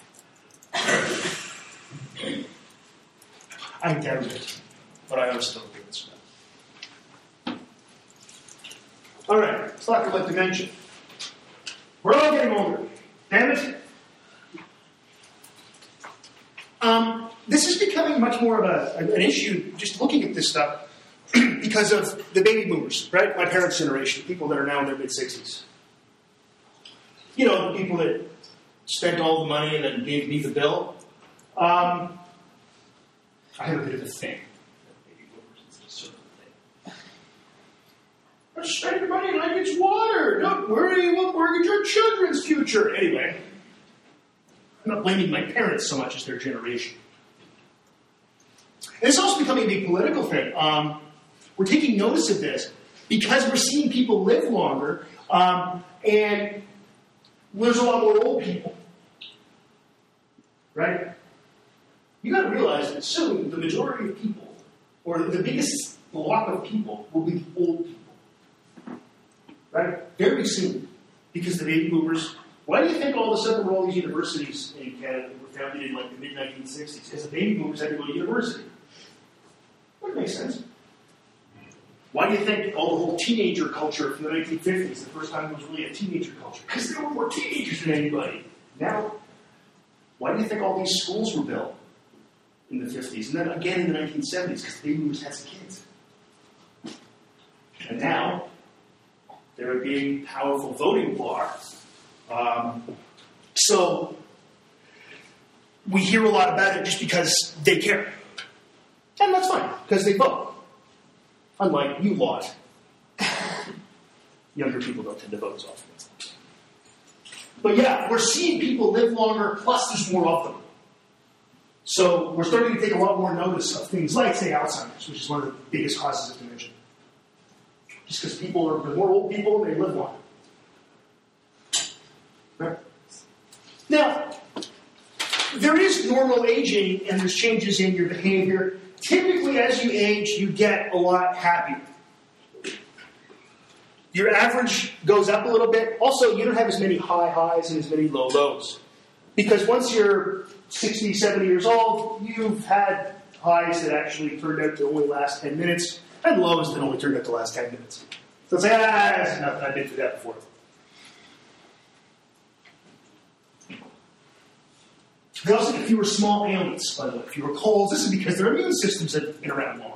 I doubt it. But I also don't think it's that. All right, let's talk about dementia. We're all getting older. Damn it. Um, this is becoming much more of a, an issue, just looking at this stuff, because of the baby boomers, right? My parents' generation, people that are now in their mid-sixties. You know, the people that spent all the money and then gave me the bill. Um, I have a bit of a thing. Baby boomers, it's a certain thing. Spend your money like it's water. Don't worry, we'll mortgage your children's future. Anyway, I'm not blaming my parents so much as their generation. And it's also becoming a big political thing. Um, we're taking notice of this because we're seeing people live longer, um, and there's a lot more old people. Right? You got to realize that soon the majority of people, or the biggest block of people, will be old people. Right? Very soon. Because the baby boomers, why do you think all of a sudden there were all these universities in Canada that were founded in like the mid nineteen sixties? Because the baby boomers had to go to university. That makes sense. Why do you think all the whole teenager culture from the nineteen fifties, the first time it was really a teenager culture? Because there were more teenagers than anybody. Now, why do you think all these schools were built in the fifties? And then again in the nineteen seventies, because the baby boomers had some kids. And now, they're a big, powerful voting bloc. Um, so, we hear a lot about it just because they care. And that's fine, because they vote. Unlike you lot. Younger people don't tend to vote as often. But yeah, we're seeing people live longer, plus there's more of them. So we're starting to take a lot more notice of things like, say, Alzheimer's, which is one of the biggest causes of dementia. Just because people are, the more old people, they live longer. Right? Now, there is normal aging, and there's changes in your behavior. Typically, as you age, you get a lot happier. Your average goes up a little bit. Also, you don't have as many high highs and as many low lows. Because once you're sixty, seventy years old, you've had highs that actually turned out to only last ten minutes, and lows that only turned out to last ten minutes. So it's like, ah, that's enough. I've been through that before. They also get fewer small ailments, by the way, fewer colds. This is because their immune systems have been around long.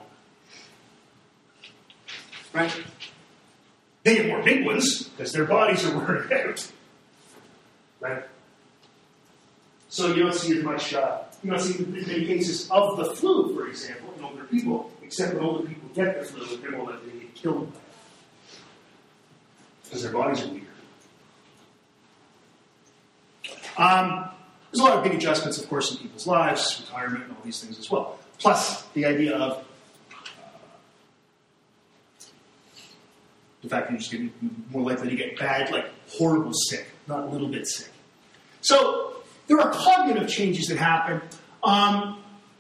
Right? They get more big ones because their bodies are wearing out. Right? So you don't see as much, uh, you don't see many cases of the flu, for example, in older people, except when older people get the flu, they're more likely to get killed by it. Because their bodies are weaker. Um, there's a lot of big adjustments, of course, in people's lives, retirement, and all these things as well. Plus, the idea of uh, the fact that you're just going to be more likely to get bad, like horrible sick, not a little bit sick. So, there are cognitive changes that happen. Um,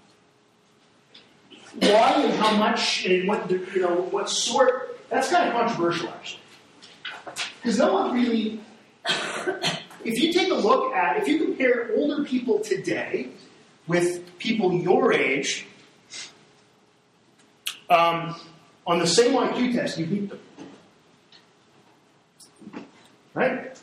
why and how much and what, you know, what sort, that's kind of controversial, actually. Because no one really, if you take a look at, if you compare older people today with people your age, um, on the same I Q test, you beat them. Right?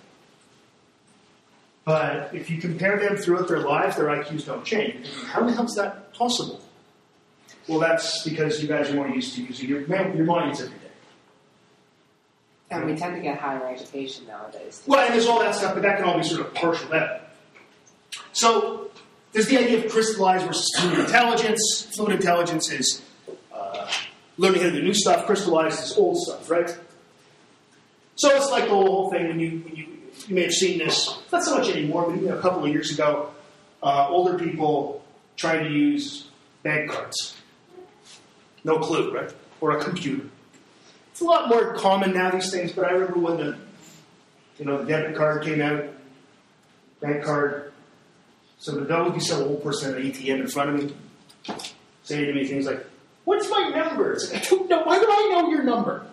But if you compare them throughout their lives, their I Qs don't change. How the hell is that possible? Well, that's because you guys are more used to using your, your minds every day. And we tend to get higher education nowadays. Well, and there's all that stuff, but that can all be sort of partial that. So there's the idea of crystallized versus fluid intelligence. Fluid intelligence is uh, learning how to do new stuff. Crystallized is old stuff, right? So it's like the whole thing when you, when you You may have seen this, not so much anymore, but even a couple of years ago, uh, older people trying to use bank cards. No clue, right? Or a computer. It's a lot more common now, these things, but I remember when the, you know, the debit card came out, bank card. So the dog would be some old person at an A T M in front of me, saying to me things like, "What's my number?" It's like, I don't know. Why would I know your number?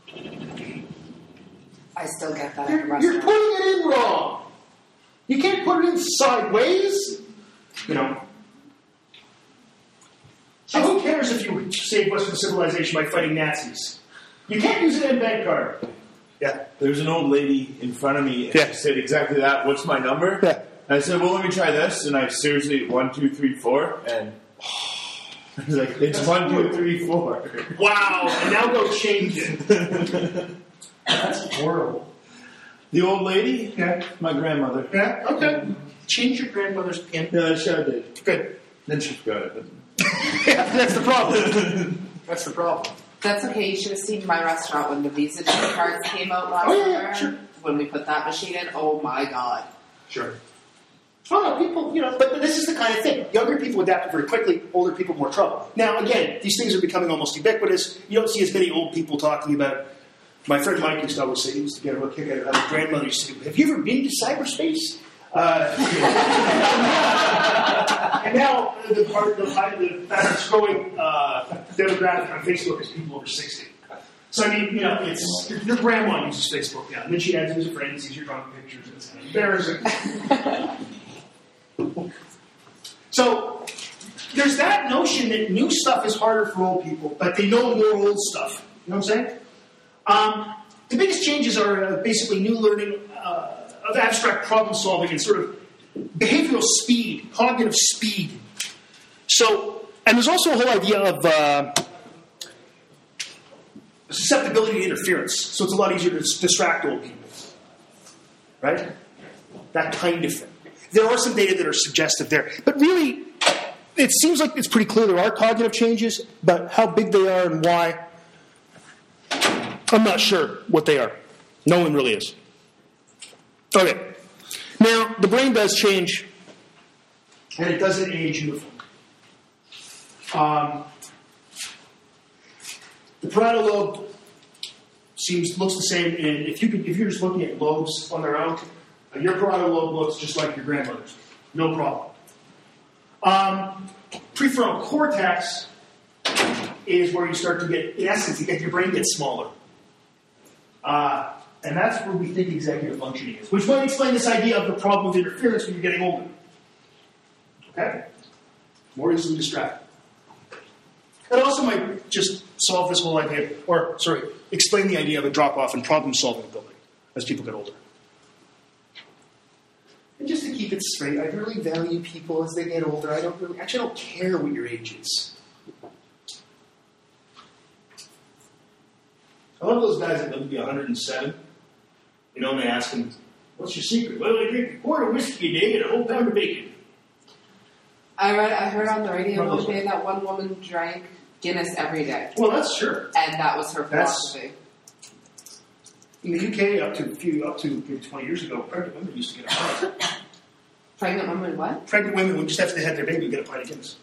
I still get that at the You're, restaurant. you're putting it in wrong. You can't put it in sideways. You know. So who cares if you save Western civilization by fighting Nazis? You can't use an bank card. Yeah. There's an old lady in front of me, and Yeah. she said exactly that. What's my number? Yeah. And I said, well, let me try this. And I seriously, one, two, three, four. And I was like, it's one, two, three, four. Wow. And now go change it. That's horrible. The old lady? Yeah. My grandmother. Yeah. Okay. Change your grandmother's pin. Yeah, sure did. Good. Then she forgot it. Yeah, that's the problem. That's the problem. That's okay. You should have seen my restaurant when the Visa debit cards came out last Oh, yeah, year. yeah, sure. When we put that machine in, oh my god. Sure. Oh, no, people, you know, but this is the kind of thing. Younger people adapt very quickly, older people more trouble. Now, again, these things are becoming almost ubiquitous. You don't see as many old people talking about. My friend Mike used to always say, he used to get a kick out of how his grandmother used to say, have you ever been to cyberspace? Uh, and now the part the, the fastest growing uh, demographic on Facebook is people over sixty. So I mean, you know, it's your, your grandma uses Facebook now, and then she adds her friends, sees your drunk pictures, and it's kind of embarrassing. So there's that notion that new stuff is harder for old people, but they know more old stuff. You know what I'm saying? Um, the biggest changes are uh, basically new learning uh, of abstract problem solving and sort of behavioral speed, cognitive speed. So, and there's also a whole idea of uh, susceptibility to interference. So it's a lot easier to dis- distract old people. Right? That kind of thing. There are some data that are suggestive there. But really, it seems like it's pretty clear there are cognitive changes, but how big they are and why, I'm not sure what they are. No one really is. Okay. Now, the brain does change, and it doesn't age uniformly. Um, the parietal lobe seems looks the same. And if you could, if you're just looking at lobes on their own, uh, your parietal lobe looks just like your grandmother's. No problem. Um, prefrontal cortex is where you start to get, in essence, you get your brain gets smaller. Uh, and that's where we think executive functioning is, which might explain this idea of the problem of interference when you're getting older. Okay? More easily distracted. It also might just solve this whole idea, or, sorry, explain the idea of a drop-off in problem-solving ability as people get older. And just to keep it straight, I really value people as they get older. I don't really, actually don't care what your age is. I love those guys that live to be one hundred seven. You know, and they ask them, what's your secret? Well, I drink a quart of whiskey a day and a whole pound of bacon. I read, I heard on the radio one day that one woman drank Guinness every day. Well, that's sure. And that was her That's- philosophy. In the U K, up to a few, up to maybe twenty years ago, pregnant women used to get a pint. Pregnant woman, what? Pregnant women would just after they had their baby would get a pint of Guinness.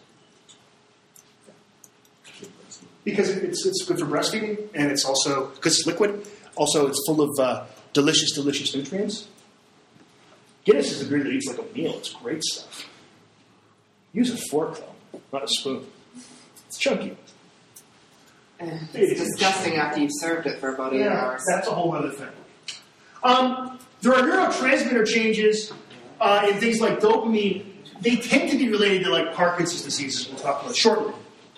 Because it's it's good for breastfeeding, and it's also, because it's liquid, also it's full of uh, delicious, delicious nutrients. Guinness is a beer that eats like a meal. It's great stuff. Use a fork, though, not a spoon. It's chunky. Eh, It's disgusting after you've served it for about eight Yeah, hours. that's a whole other thing. Um, there are neurotransmitter changes uh, in things like dopamine. They tend to be related to like Parkinson's disease, as we'll talk about shortly.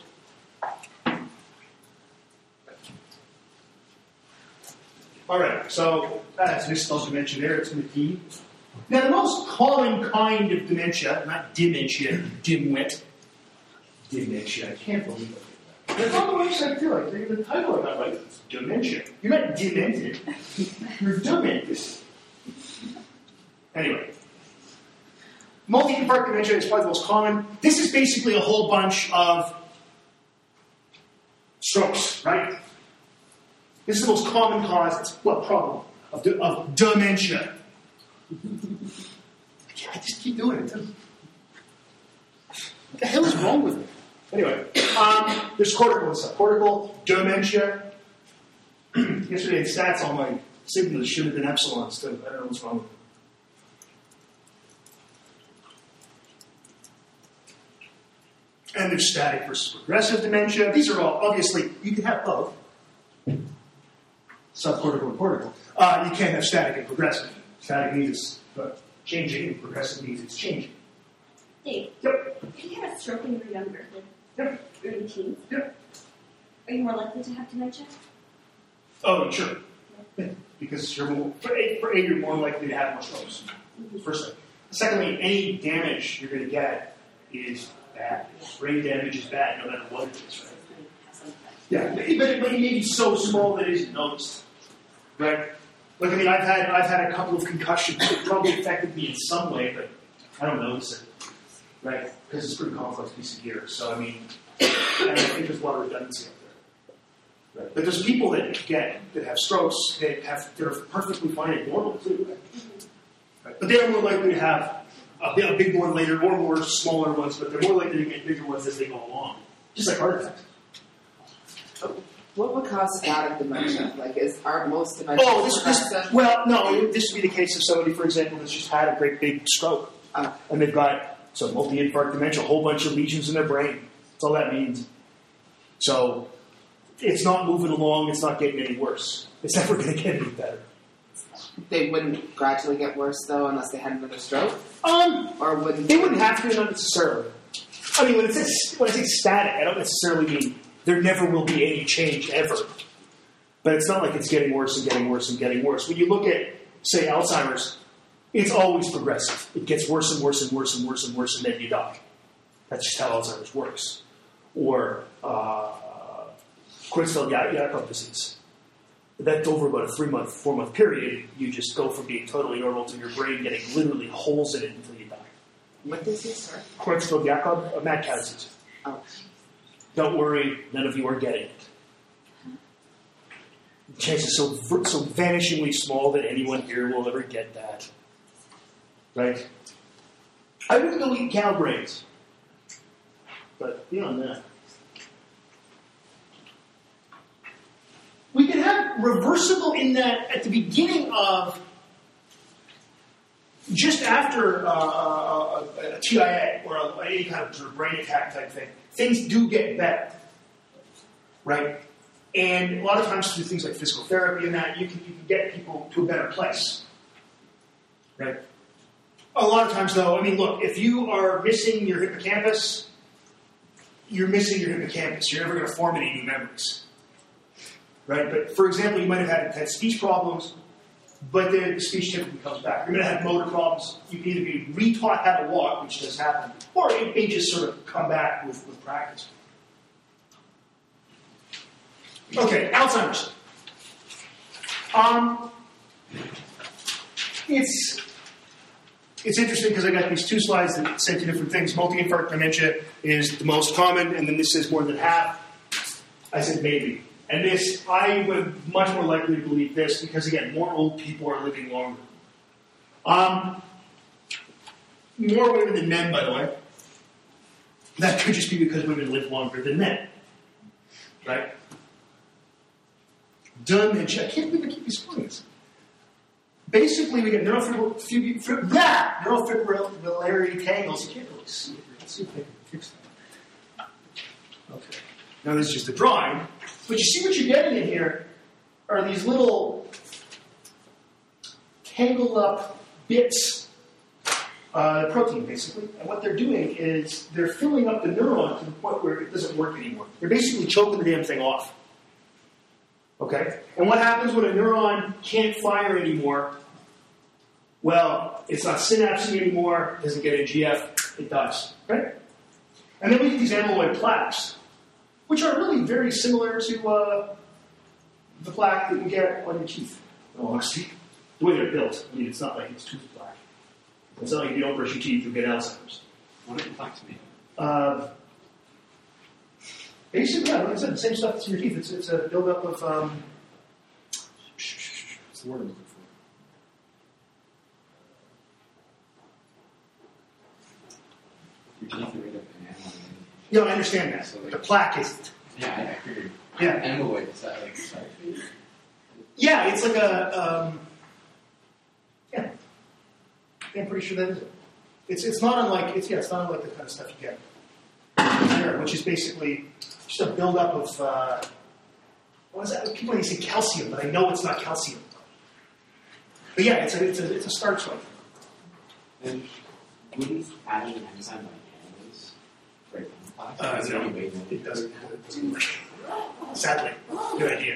All right, so that's misspelled dementia there. It's in the D. Now, the most common kind of dementia, not dementia, dimwit. Dementia, I can't believe it. It's on the website too. I think the title of that, like, dementia. You're not demented. You're demented. Anyway. Multi-infarct dementia is probably the most common. This is basically a whole bunch of strokes, right? This is the most common cause, it's what problem? Of, de- of dementia. I just keep doing it. What the hell is wrong with me? Anyway, um, there's cortical and stuff. Cortical, dementia. Yesterday in stats, all my signals should have been epsilons too. I don't know what's wrong with them. And there's static versus progressive dementia. These are all, obviously, you can have both. Subcortical and cortical. Uh, you can't have static and progressive. Static means it's uh, changing, and progressive means it's changing. Dave, Yep. if you had a stroke when you were younger, like Yep. early teens, Yep. are you more likely to have dementia? Oh, sure. Yeah. Because you're more, for, a, for A, you're more likely to have more strokes. First thing. Secondly, any damage you're going to get is bad. Brain damage is bad, no matter what it is, right? Yeah, but it, but it may be so small that it isn't noticed, right? Like, I mean, I've had I've had a couple of concussions that probably affected me in some way, but I don't notice it, right? Because it's a pretty complex piece of gear. So, I mean, I think there's a lot of redundancy up there. Right. But there's people that get that have strokes that have that are perfectly fine and normal too, right? Right. But they're more likely to have a, a big one later, or more smaller ones, but they're more likely to get bigger ones as they go along, just like heart attacks. What would cause static dementia? Like, is aren't most dementia Oh, this, this progressive? well, no, this would be the case of somebody, for example, that's just had a great big stroke, Oh. and they've got some multi-infarct dementia, a whole bunch of lesions in their brain. That's all that means. So it's not moving along. It's not getting any worse. It's never going to get any better. They wouldn't gradually get worse, though, unless they had another stroke? Um, Or wouldn't they wouldn't have to, not necessarily. I mean, when it says when I say static, I don't necessarily mean there never will be any change ever. But it's not like it's getting worse and getting worse and getting worse. When you look at, say, Alzheimer's, it's always progressive. It gets worse and worse and worse and worse and worse, and then you die. That's just how Alzheimer's works. Or uh, Creutzfeldt-Jakob disease. That's over about a three-month, four-month period. You just go from being totally normal to your brain getting literally holes in it until you die. What disease, sir? Creutzfeldt-Jakob, a mad cow disease. Oh. Don't worry, none of you are getting it. The chance is so so vanishingly small that anyone here will ever get that. Right? I wouldn't go eat cow brains. But beyond that. kind of reversible in that at the beginning of, just after uh, a, a T I A or a, any kind of, sort of brain attack type thing, things do get better, right? And a lot of times through things like physical therapy and that, you can, you can get people to a better place, right? A lot of times, though, I mean, look, if you are missing your hippocampus, you're missing your hippocampus. You're never going to form any new memories, right? But for example, you might have had, had speech problems, but the, the speech typically comes back. You're going to have motor problems. You can either be retaught how to walk, which does happen, or it may just sort of come back with, with practice. Okay, Alzheimer's. Um, it's it's interesting because I got these two slides that say two different things. Multi-infarct dementia is the most common, and then this says more than half. I said maybe. And this, I would much more likely to believe this because, again, more old people are living longer. Um, more women than men, by the way. That could just be because women live longer than men. Right? Dementia. I can't believe I keep explaining this. Basically, we get neurofibrillary yeah, neurofibrillary tangles. You can't really see it. Let's see if I can fix that. Okay. Now, this is just a drawing. But you see what you're getting in here are these little tangled up bits, uh, protein basically. And what they're doing is they're filling up the neuron to the point where it doesn't work anymore. They're basically choking the damn thing off. Okay? And what happens when a neuron can't fire anymore? Well, it's not synapsing anymore, it doesn't get N G F, it dies. Right? And then we get these amyloid plaques, which are really very similar to uh, the plaque that you get on your teeth. In all honesty, the way they're built. I mean, it's not like it's tooth plaque. It's not like if you don't brush your teeth, you'll get Alzheimer's. What are the plaques made? Uh, basically, yeah, like I said, the same stuff that's in your teeth. It's, it's a buildup of. Um, What's the word I'm looking for? Your teeth are made up in amyloid. yeah, I understand that. So, like, the plaque is. Yeah, I, I figured. Yeah. Amyloid, is that like sorry? Yeah, it's like a. Um, yeah. yeah, I'm pretty sure that is it. It's it's not unlike it's yeah, it's not unlike the kind of stuff you get here, which is basically just a buildup of. Uh, what is that? People say calcium, but I know it's not calcium. But yeah, it's a it's a it's a starch like. And wouldn't adding an enzyme like amylase break down the plaques? Uh, Is there no, any way that- it doesn't. It doesn't work. Sadly, good idea.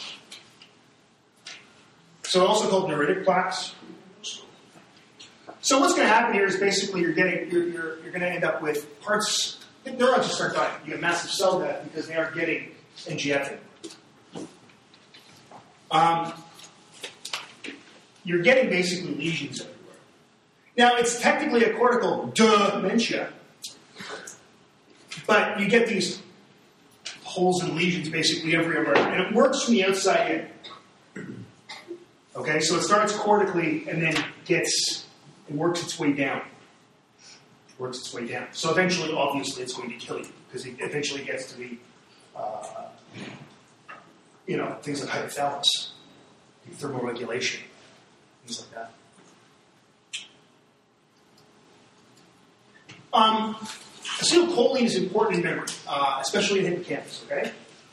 So also called neuritic plaques. So what's going to happen here is basically you're getting you're you're, you're going to end up with parts. The neurons just start dying. You get massive cell death because they aren't getting N G F in. Um, you're getting basically lesions everywhere. Now it's technically a cortical dementia, but you get these holes and lesions basically everywhere, and it works from the outside in. Okay, so it starts cortically and then gets, it works its way down. It works its way down. So eventually, obviously, it's going to kill you because it eventually gets to the, uh, you know, things like hypothalamus, thermoregulation, things like that. Um, acetylcholine is important in memory, uh, especially in hippocampus, okay?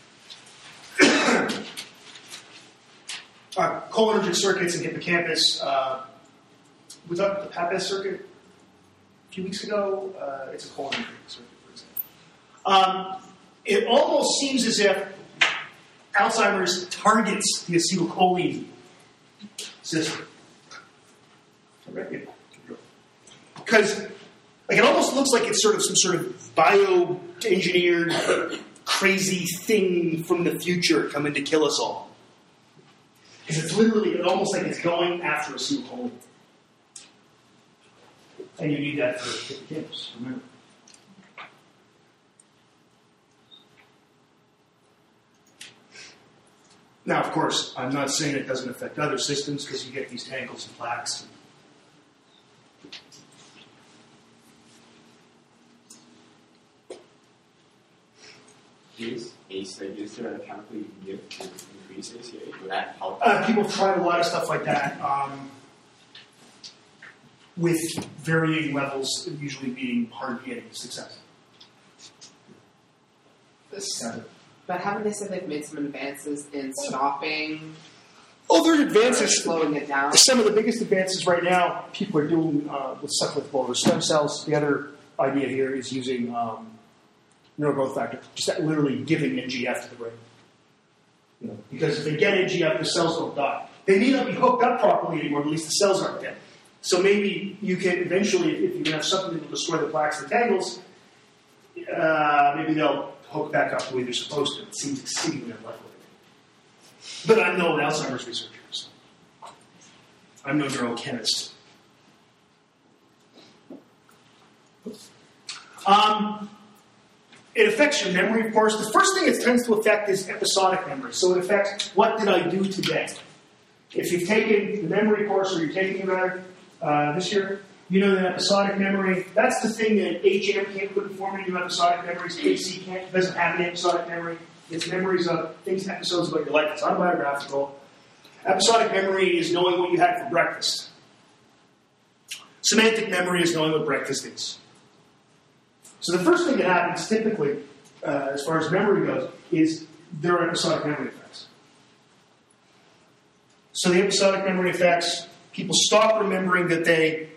uh, cholinergic circuits in hippocampus. Uh, we talked about the Papez circuit a few weeks ago. Uh, it's a cholinergic circuit, for example. Um, it almost seems as if Alzheimer's targets the acetylcholine system. Because like, it almost looks like it's sort of some sort of bio-engineered crazy thing from the future coming to kill us all. Because it's literally, it's almost like it's going after acetylcholine. And you need that for hippocampus, remember. Now, of course, I'm not saying it doesn't affect other systems because you get these tangles and plaques. Is A C E, is there a chemical you can give to increase A C A? Would that help? Uh, people have tried a lot of stuff like that um, with varying levels, usually being hard to get success. This, but haven't they said they've made some advances in stopping, Oh, there's or advances. slowing it down? Some of the biggest advances right now people are doing uh, with stuff with well, stem cells. The other idea here is using um, neural growth factor, just that literally giving N G F to the brain. You know, because if they get N G F, the cells don't die. They may not be hooked up properly anymore, but at least the cells aren't dead. So maybe you can eventually, if you can have something that will destroy the plaques and tangles, uh, maybe they'll hook back up the way they're supposed to. It seems exceedingly unlikely. But I'm no Alzheimer's researcher, so I'm no neurochemist. Um, it affects your memory, of course. The first thing it tends to affect is episodic memory. So it affects what did I do today. If you've taken the memory course, or you're taking it rather uh, this year, you know that episodic memory, that's the thing that H M can't put in form into episodic memories. A C can't, doesn't have an episodic memory. It's memories of things, episodes about your life. It's autobiographical. Episodic memory is knowing what you had for breakfast. Semantic memory is knowing what breakfast is. So the first thing that happens typically, uh, as far as memory goes, is there are episodic memory effects. So the episodic memory effects, people stop remembering that they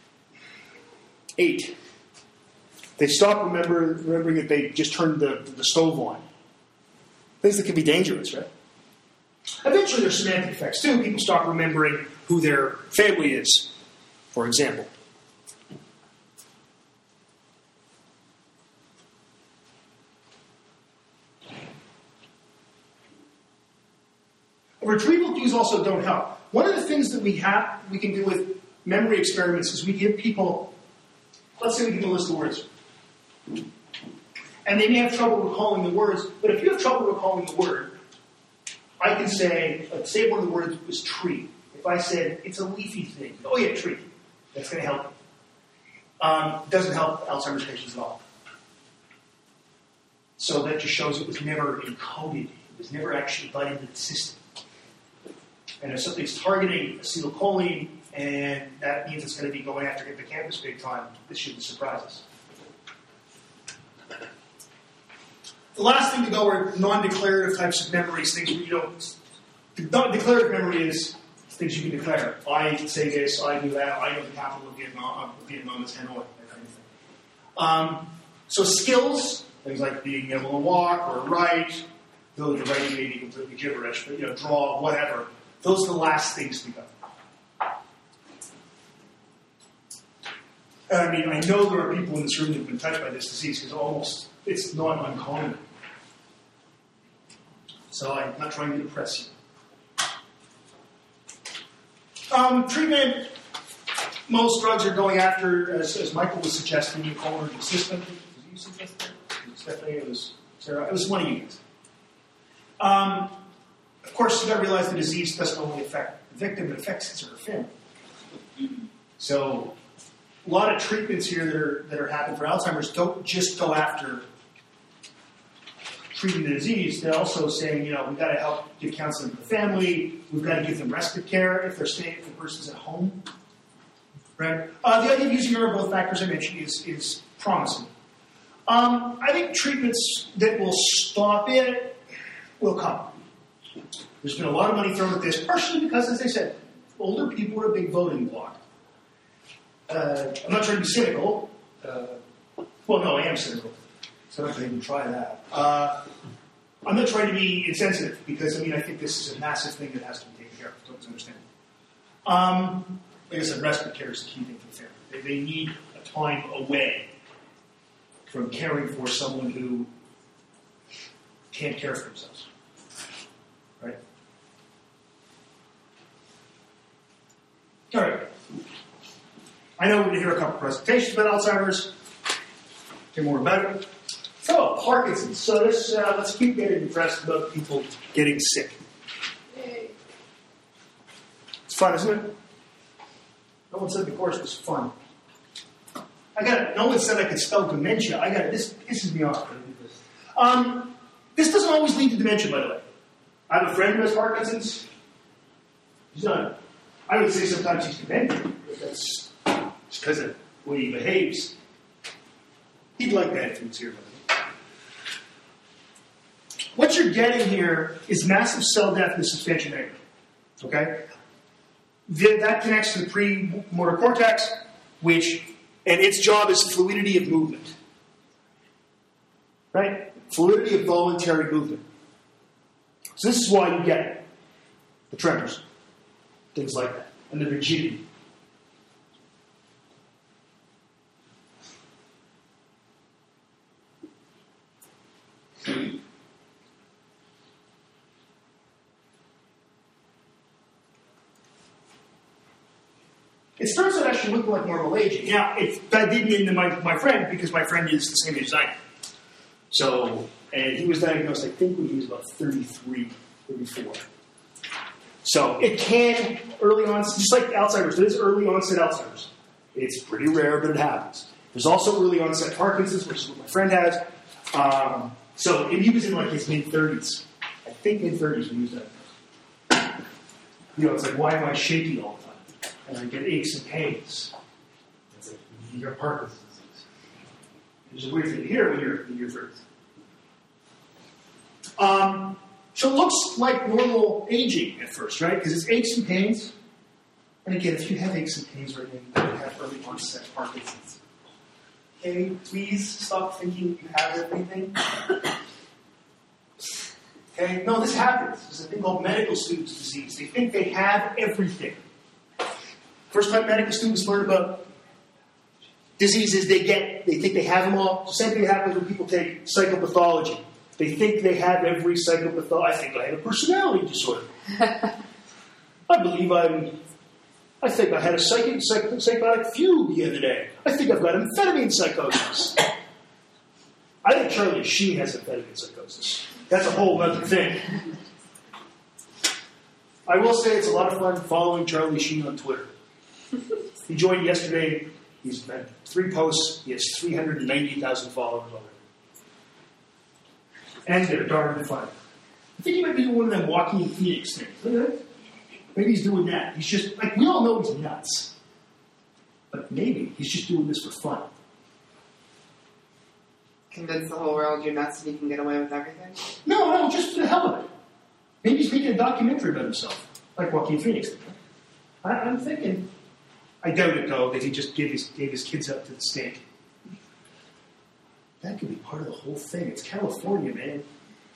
ate. They stop remember, remembering that they just turned the, the stove on. Things that can be dangerous, right? Eventually there's semantic effects too. People stop remembering who their family is, for example. Retrieval cues also don't help. One of the things that we have, we can do with memory experiments is we give people, let's say we give them a list of words. And they may have trouble recalling the words, but if you have trouble recalling the word, I can say, let's say one of the words was tree. If I said, it's a leafy thing, oh yeah, tree. That's going to help. Um, doesn't help Alzheimer's patients at all. So that just shows it was never encoded. It was never actually put into the system. And if something's targeting acetylcholine, and that means it's going to be going after hippocampus big time, this shouldn't surprise us. The last thing to go are non-declarative types of memories, things where you don't... Non-declarative memory is things you can declare. I say this, I do that, I know the capital of Vietnam, of Vietnam is Hanoi, that kind of thing. Um, so skills, things like being able to walk or write, though the writing may be completely gibberish, but you know, draw, whatever. Those are the last things to go. I mean, I know there are people in this room who have been touched by this disease because almost it's not uncommon. So I'm not trying to depress you. Um, treatment, most drugs are going after, as, as Michael was suggesting, the cholinergic system. Was you suggest that? It was Stephanie, it was Sarah, it was one of you guys. Um, of course, you've got to realize the disease doesn't only affect the victim, it affects his or her family. So a lot of treatments here that are that are happening for Alzheimer's don't just go after treating the disease. They're also saying, you know, we've got to help give counseling to the family. We've got to give them respite care if they're staying, if the person's at home. Right? Uh, the idea of using neural growth factors I mentioned is is promising. Um, I think treatments that will stop it will come. There's been a lot of money thrown at this, partially because, as I said, older people are a big voting bloc. Uh, I'm not trying to be cynical. Uh, well, no, I am cynical. So I'm not going to even try that. Uh, I'm not trying to be insensitive because, I mean, I think this is a massive thing that has to be taken care of. Don't understand. Um, like I said, respite care is the key thing for the family. They, they need a time away from caring for someone who can't care for themselves. Right? All right. I know we're going to hear a couple presentations about Alzheimer's. Hear more about it. So, Parkinson's. So let's, uh, let's keep getting impressed about people getting sick. Yay. It's fun, isn't it? No one said the course was fun. I got it. No one said I could spell dementia. I got it. This pisses me off. Um, This doesn't always lead to dementia, by the way. I have a friend who has Parkinson's. He's not. I would say sometimes he's demented, but that's just because of the way he behaves. He'd like that if he was here. What you're getting here is massive cell death in the substantia nigra. Okay? The, that connects to the premotor cortex, which, and its job is fluidity of movement. Right? Fluidity of voluntary movement. So this is why you get the tremors, things like that, and the rigidity. It starts out actually looking like normal aging. Now, it, that didn't end my, my friend because my friend is the same age as I am. So, and he was diagnosed, I think, when he was about thirty-three, thirty-four. So it can, early onset, just like Alzheimer's, there's early onset Alzheimer's. It's pretty rare, but it happens. There's also early onset Parkinson's, which is what my friend has. Um, so and he was in like his mid-thirties. I think mid-thirties when he was diagnosed. You know, it's like, why am I shaky all the time? And I get aches and pains. It's like, you got Parkinson's disease. It's a weird thing to hear when you're in your thirties. Um, so it looks like normal aging at first, right? Because it's aches and pains. And again, if you have aches and pains right now, you have early onset Parkinson's. Okay, please stop thinking you have everything. Okay, no, this happens. There's a thing called medical students' disease. They think they have everything. First time medical students learn about diseases they get, they think they have them all. The same thing happens when people take psychopathology. They think they have every psychopathology. I think I have a personality disorder. I believe I'm, I think I had a psychic, psych, psychotic fugue the other day. I think I've got amphetamine psychosis. I think Charlie Sheen has amphetamine psychosis. That's a whole other thing. I will say it's a lot of fun following Charlie Sheen on Twitter. He joined yesterday. He's had three posts. He has three hundred ninety thousand followers already. And they're darn fun. I think he might be doing one of them Walking Phoenix things. Okay. Maybe he's doing that. He's just, like, we all know he's nuts. But maybe he's just doing this for fun. Convince the whole world you're nuts and you can get away with everything? No, no, just for the hell of it. Maybe he's making a documentary about himself. Like Joaquin Phoenix did. I, I'm thinking... I doubt it, though, that he just gave his, gave his kids up to the state. That could be part of the whole thing. It's California, man.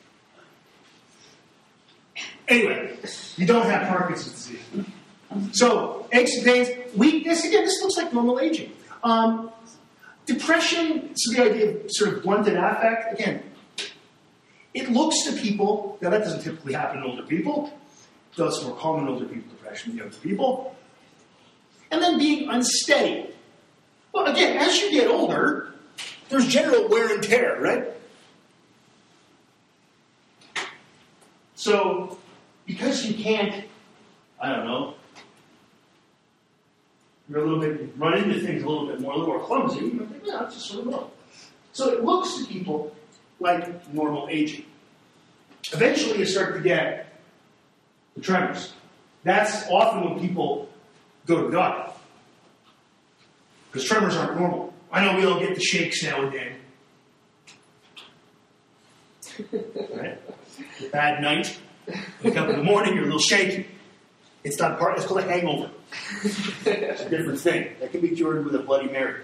Anyway, you don't have Parkinson's disease. So, aches and pains, weakness, again, this looks like normal aging. Um, depression, so the idea of sort of blunted affect, again, it looks to people, now that doesn't typically happen in older people, though it's more common in older people, depression than younger people. And then being unsteady. Well, again, as you get older, there's general wear and tear, right? So, because you can't, I don't know, you're a little bit, run into things a little bit more, a little more clumsy, you might think, yeah, it's just sort of normal. So it looks to people like normal aging. Eventually you start to get the tremors. That's often when people go to God. Because tremors aren't normal. I know we all get the shakes now and then. Right? A bad night. Wake up in the morning, you're a little shaky. It's not part, it's called a hangover. It's a different thing. That can be cured with a Bloody Mary.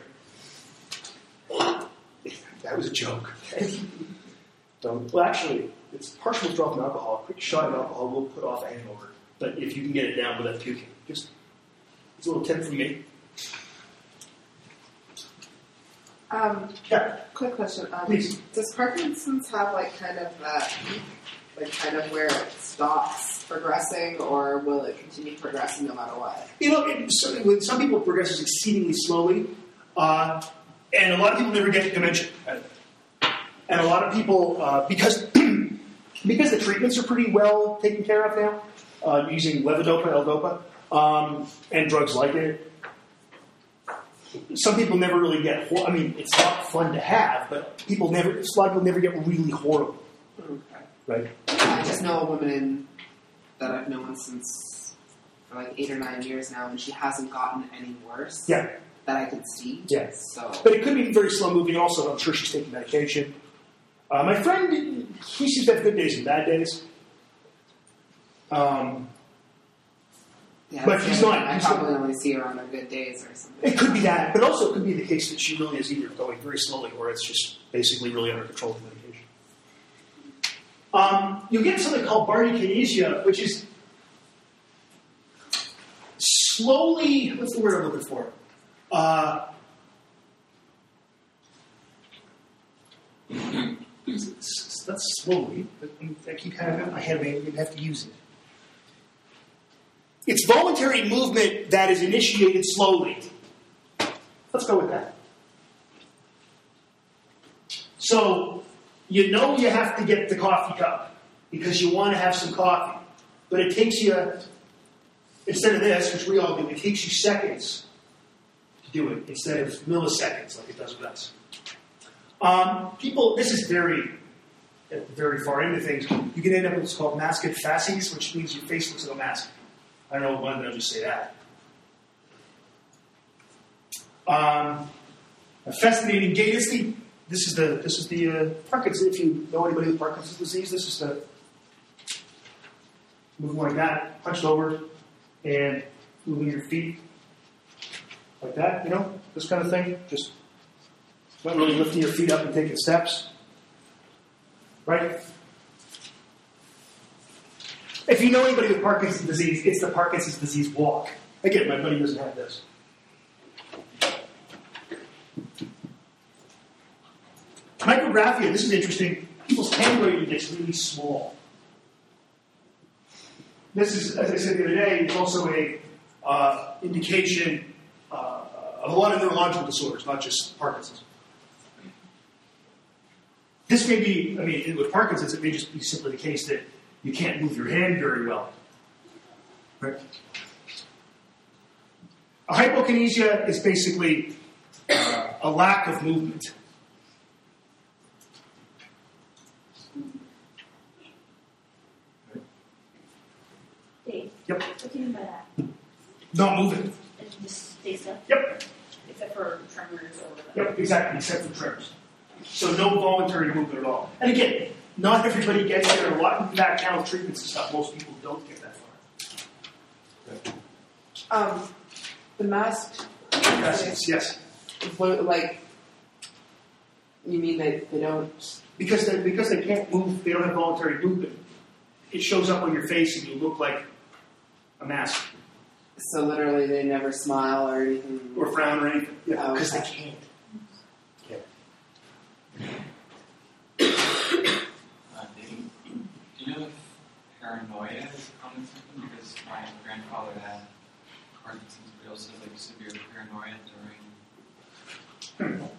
That was a joke. Don't, well, actually, it's partial withdrawal from alcohol. A quick shot of alcohol will put off a hangover. But if you can get it down without puking, just it's a little tip from me. Um, Yeah. quick question. Um, Please. Does Parkinson's have like kind of that, like kind of where it stops progressing, or will it continue progressing no matter what? You know, it, so, with some people it progresses exceedingly slowly, uh, and a lot of people never get dementia. And a lot of people, uh, because because the treatments are pretty well taken care of now, uh, using levodopa, L-dopa, um, and drugs like it. Some people never really get. I mean, it's not fun to have, but people never. A lot of people never get really horrible. Okay. Right. I just know a woman that I've known since for like eight or nine years now, and she hasn't gotten any worse. Yeah. That I could see. Yeah. So. But it could be very slow moving. Also, I'm sure she's taking medication. Uh, my friend, he seems to have good days and bad days. Um, Yeah, but that's he's the not- other thing. I he's probably not- only see her on her good days or something. It could be that, but also it could be the case that she really is either going very slowly or it's just basically really under control with medication. Um, you'll get something called bradykinesia, which is slowly, what's the word I'm looking for? Uh, that's slowly, but I keep having it in my head, I maybe have to use it. It's voluntary movement that is initiated slowly. Let's go with that. So, you know you have to get the coffee cup because you want to have some coffee. But it takes you, instead of this, which we all do, it takes you seconds to do it instead of milliseconds like it does with us. Um, people, this is very, very far into things. You can end up with what's called masked facies, which means your face looks like a mask. I don't know why did I just say that. Um, a fascinating gait. This is the this is the this is the uh, Parkinson's. If you know anybody with Parkinson's disease, this is the moving like that, hunched over, and moving your feet like that. You know, this kind of thing. Just not really lifting your feet up and taking steps, right? If you know anybody with Parkinson's disease, it's the Parkinson's disease walk. Again, my buddy doesn't have this. Micrographia, this is interesting. People's handwriting gets really small. This is, as I said the other day, it's also a uh, indication uh, of a lot of neurological disorders, not just Parkinson's. This may be, I mean, with Parkinson's, it may just be simply the case that you can't move your hand very well. Right? A hypokinesia is basically uh, a lack of movement. Dave, Yep. what do you mean by that? Not moving. It's just stay still? Yep. Except for tremors or whatever. Yep, exactly, except for tremors. So no voluntary movement at all. And again, not everybody gets there. A lot of back channel treatments and stuff, most people don't get that far. Um, the masked. Yes, yes. What, like, you mean that they don't? Because they, because they can't move, they don't have voluntary movement. It shows up on your face and you look like a mask. So literally, they never smile or anything. Or frown or anything. Yeah, Oh, because okay. they can't. Uh, do, you, do you know if paranoia is a common symptom? Because my grandfather had Parkinson's, but he also had like severe paranoia during. Hmm.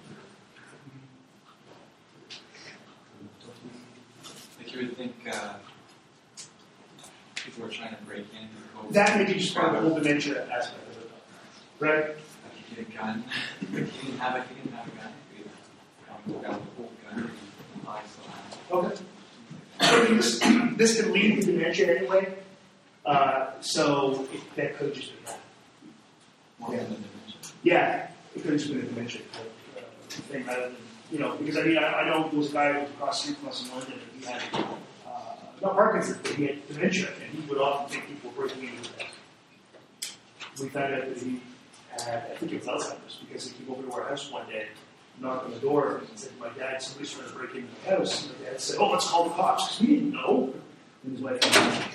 Like you would think uh, people were trying to break in. Go That may be just part of the whole dementia aspect of it. Right? Like he get a gun. Like he didn't have a, he didn't have a gun. He um, got a whole gun. I still have it. Okay. I mean, this, this can lead to dementia anyway. Uh, so it, that could just be that. More Yeah. than the dementia. Yeah, it could have just been a dementia uh, thing rather than, you know, because I mean, I, I know there was a guy who was across the street from us in London and he had, uh, not Parkinson's, but he had dementia, and he would often think people were breaking into his house. We found out that he had, I think it was Alzheimer's, because he came over to our house one day, knocked on the door, and said, my dad, somebody's trying to break into the house. And my dad said, oh, let's call the cops, because we didn't know. And his wife said,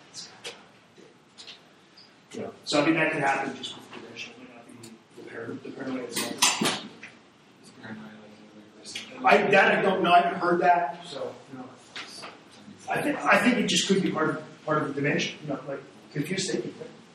you know, so I mean, that could happen just with dementia. It might not be the paranoia, the paranoia itself. Is paranoia like a regular symptom? I, that I don't know. I haven't heard that, so you know. I think I think it just could be part of part of the dementia, you know, like confused thinking.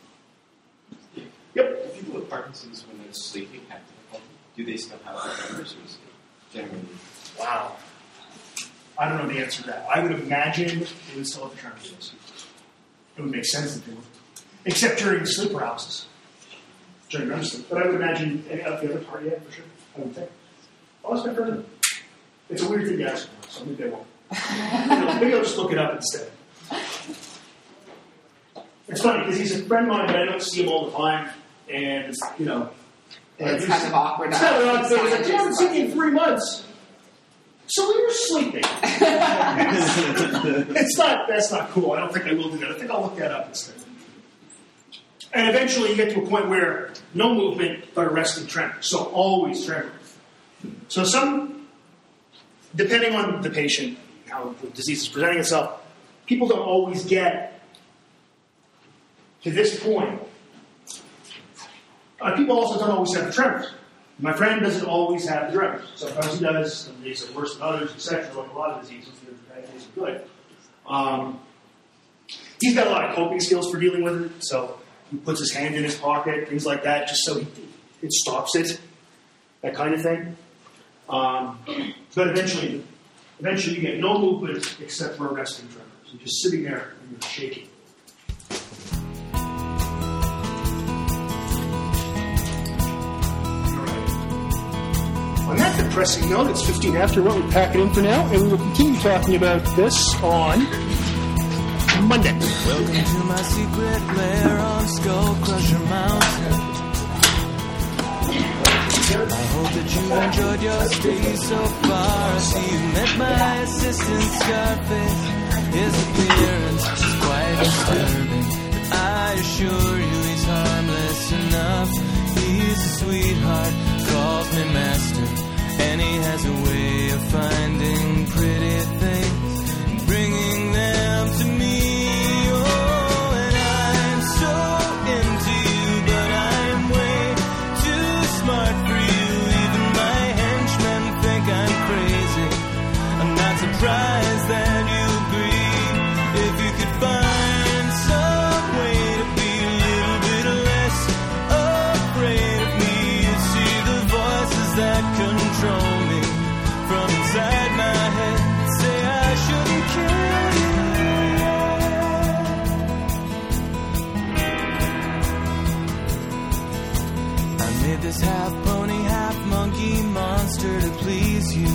Yep. Do people with Parkinson's, when they're sleeping, have difficulty? Do they still have tremors, or is it generally? Wow. I don't know the answer to that. I would imagine they would still have the tremors. It would make sense that they would, except during sleep paralysis, during REM sleep. But I would imagine any of the other part, yeah, for sure. I would think. I'll ask my friend. It's a weird thing to ask for, so I think they won't. You know, maybe I'll just look it up instead. It's funny because he's a friend of mine, but I don't see him all the time, and you know, and It's kind of awkward. It's kind of an odd thing. It's like, I haven't seen you in three months. So we were sleeping. It's not. That's not cool. I don't think I will do that. I think I'll look that up instead. And eventually, you get to a point where no movement but a resting tremor. So always tremor. So some, depending on the patient, how the disease is presenting itself, people don't always get to this point. Uh, people also don't always have the tremors. My friend doesn't always have the tremors. Sometimes he does. Some days are worse than others, et cetera. Like a lot of diseases, the bad days are good. Um, he's got a lot of coping skills for dealing with it. So he puts his hand in his pocket, things like that, just so he, it stops it, that kind of thing. Um, but eventually, eventually you get no movement except for a resting tremor. So you're just sitting there and you're shaking. On that depressing note, it's fifteen after. What we pack it in for now, and we will continue talking about this on Monday. Welcome to my secret lair on Skull Crusher Mountain. I hope that you've enjoyed your stay so far. I see you met my assistant Scarface. His appearance is quite disturbing, but I assure you he's harmless enough. He's a sweetheart, calls me master, and he has a way of finding pretty things and bringing them to me. Oh, and I'm so into you, but I'm way too smart for you. Even my henchmen think I'm crazy. I'm not surprised that you agree. If you could find some way to be a little bit less afraid of me, you'd see the voices that control me from inside my head. Say I shouldn't kill you. I made this half pony, half monkey monster to please you,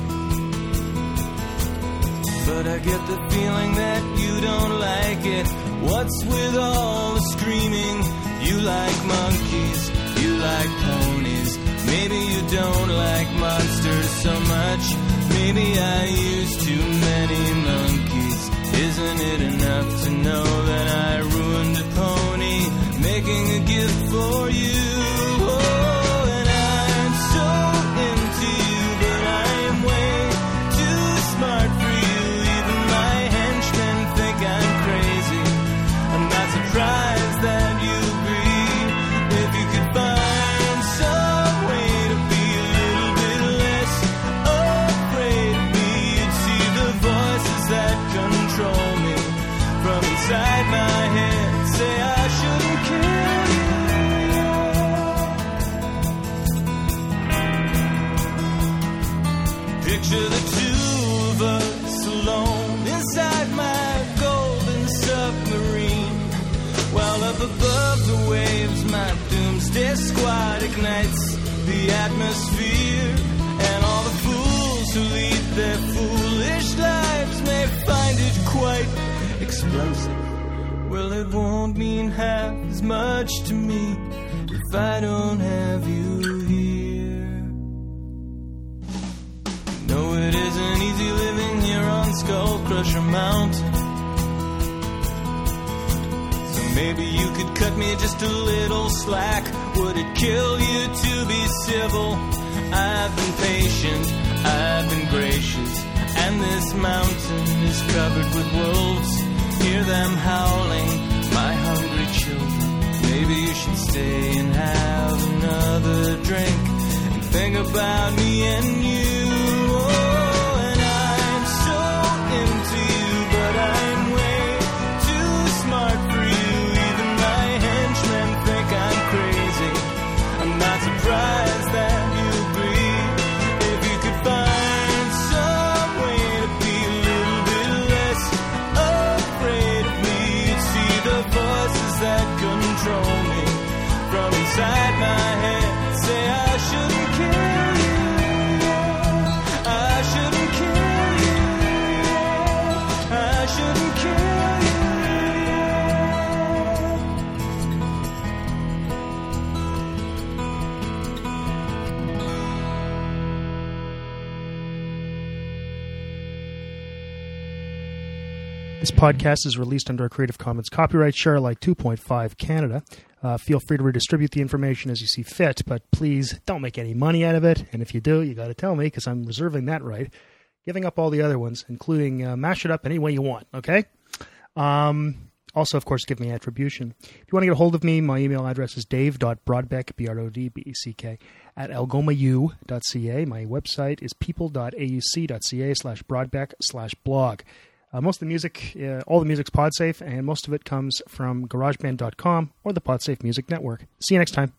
but I get the feeling that you don't like it. What's with all the screaming? You like monkeys, you like ponies. Maybe you don't like monsters so much. Maybe I used too many monkeys. Isn't it enough to know that I ruined a pony making a gift for you? Oh, and I'm so into you, but I'm way too smart for you. Even my henchmen think I'm crazy. I'm not surprised that you agree. If you could find some way to be a little bit less afraid of me, you'd see the voices that control me from inside my head. Say I shouldn't kill you. Picture the two of us alone inside my golden submarine, while up above the waves my doomsday squad ignites the atmosphere. And all the fools who lead their foolish lives may find it quite explosive. Well, it won't mean half as much to me if I don't have you here. No, it isn't easy living here on Skull Crusher Mountain. So maybe you could cut me just a little slack. Would it kill you to be civil? I've been patient, I've been gracious, and this mountain is covered with wolves. Hear them howling, my hungry children. Maybe you should stay and have another drink and think about me and you. Oh, and I'm so into you, but I'm way too smart for you. Even my henchmen think I'm crazy. I'm not surprised that you agree. If you could find some way to be a little bit less afraid of me, you'd see the voices that control me from inside my head. Say I shouldn't kill you. This podcast is released under a Creative Commons copyright share alike two point five Canada. Uh, feel free to redistribute the information as you see fit, but please don't make any money out of it. And if you do, you got to tell me because I'm reserving that right. Giving up all the other ones, including uh, mash it up any way you want, okay? Um, also, of course, give me attribution. If you want to get a hold of me, my email address is dave.brodbeck, B R O D B E C K, at algomau dot c a. My website is people.auc.ca slash brodbeck slash blog. Uh, most of the music, uh, all the music's PodSafe, and most of it comes from GarageBand dot com or the PodSafe Music Network. See you next time.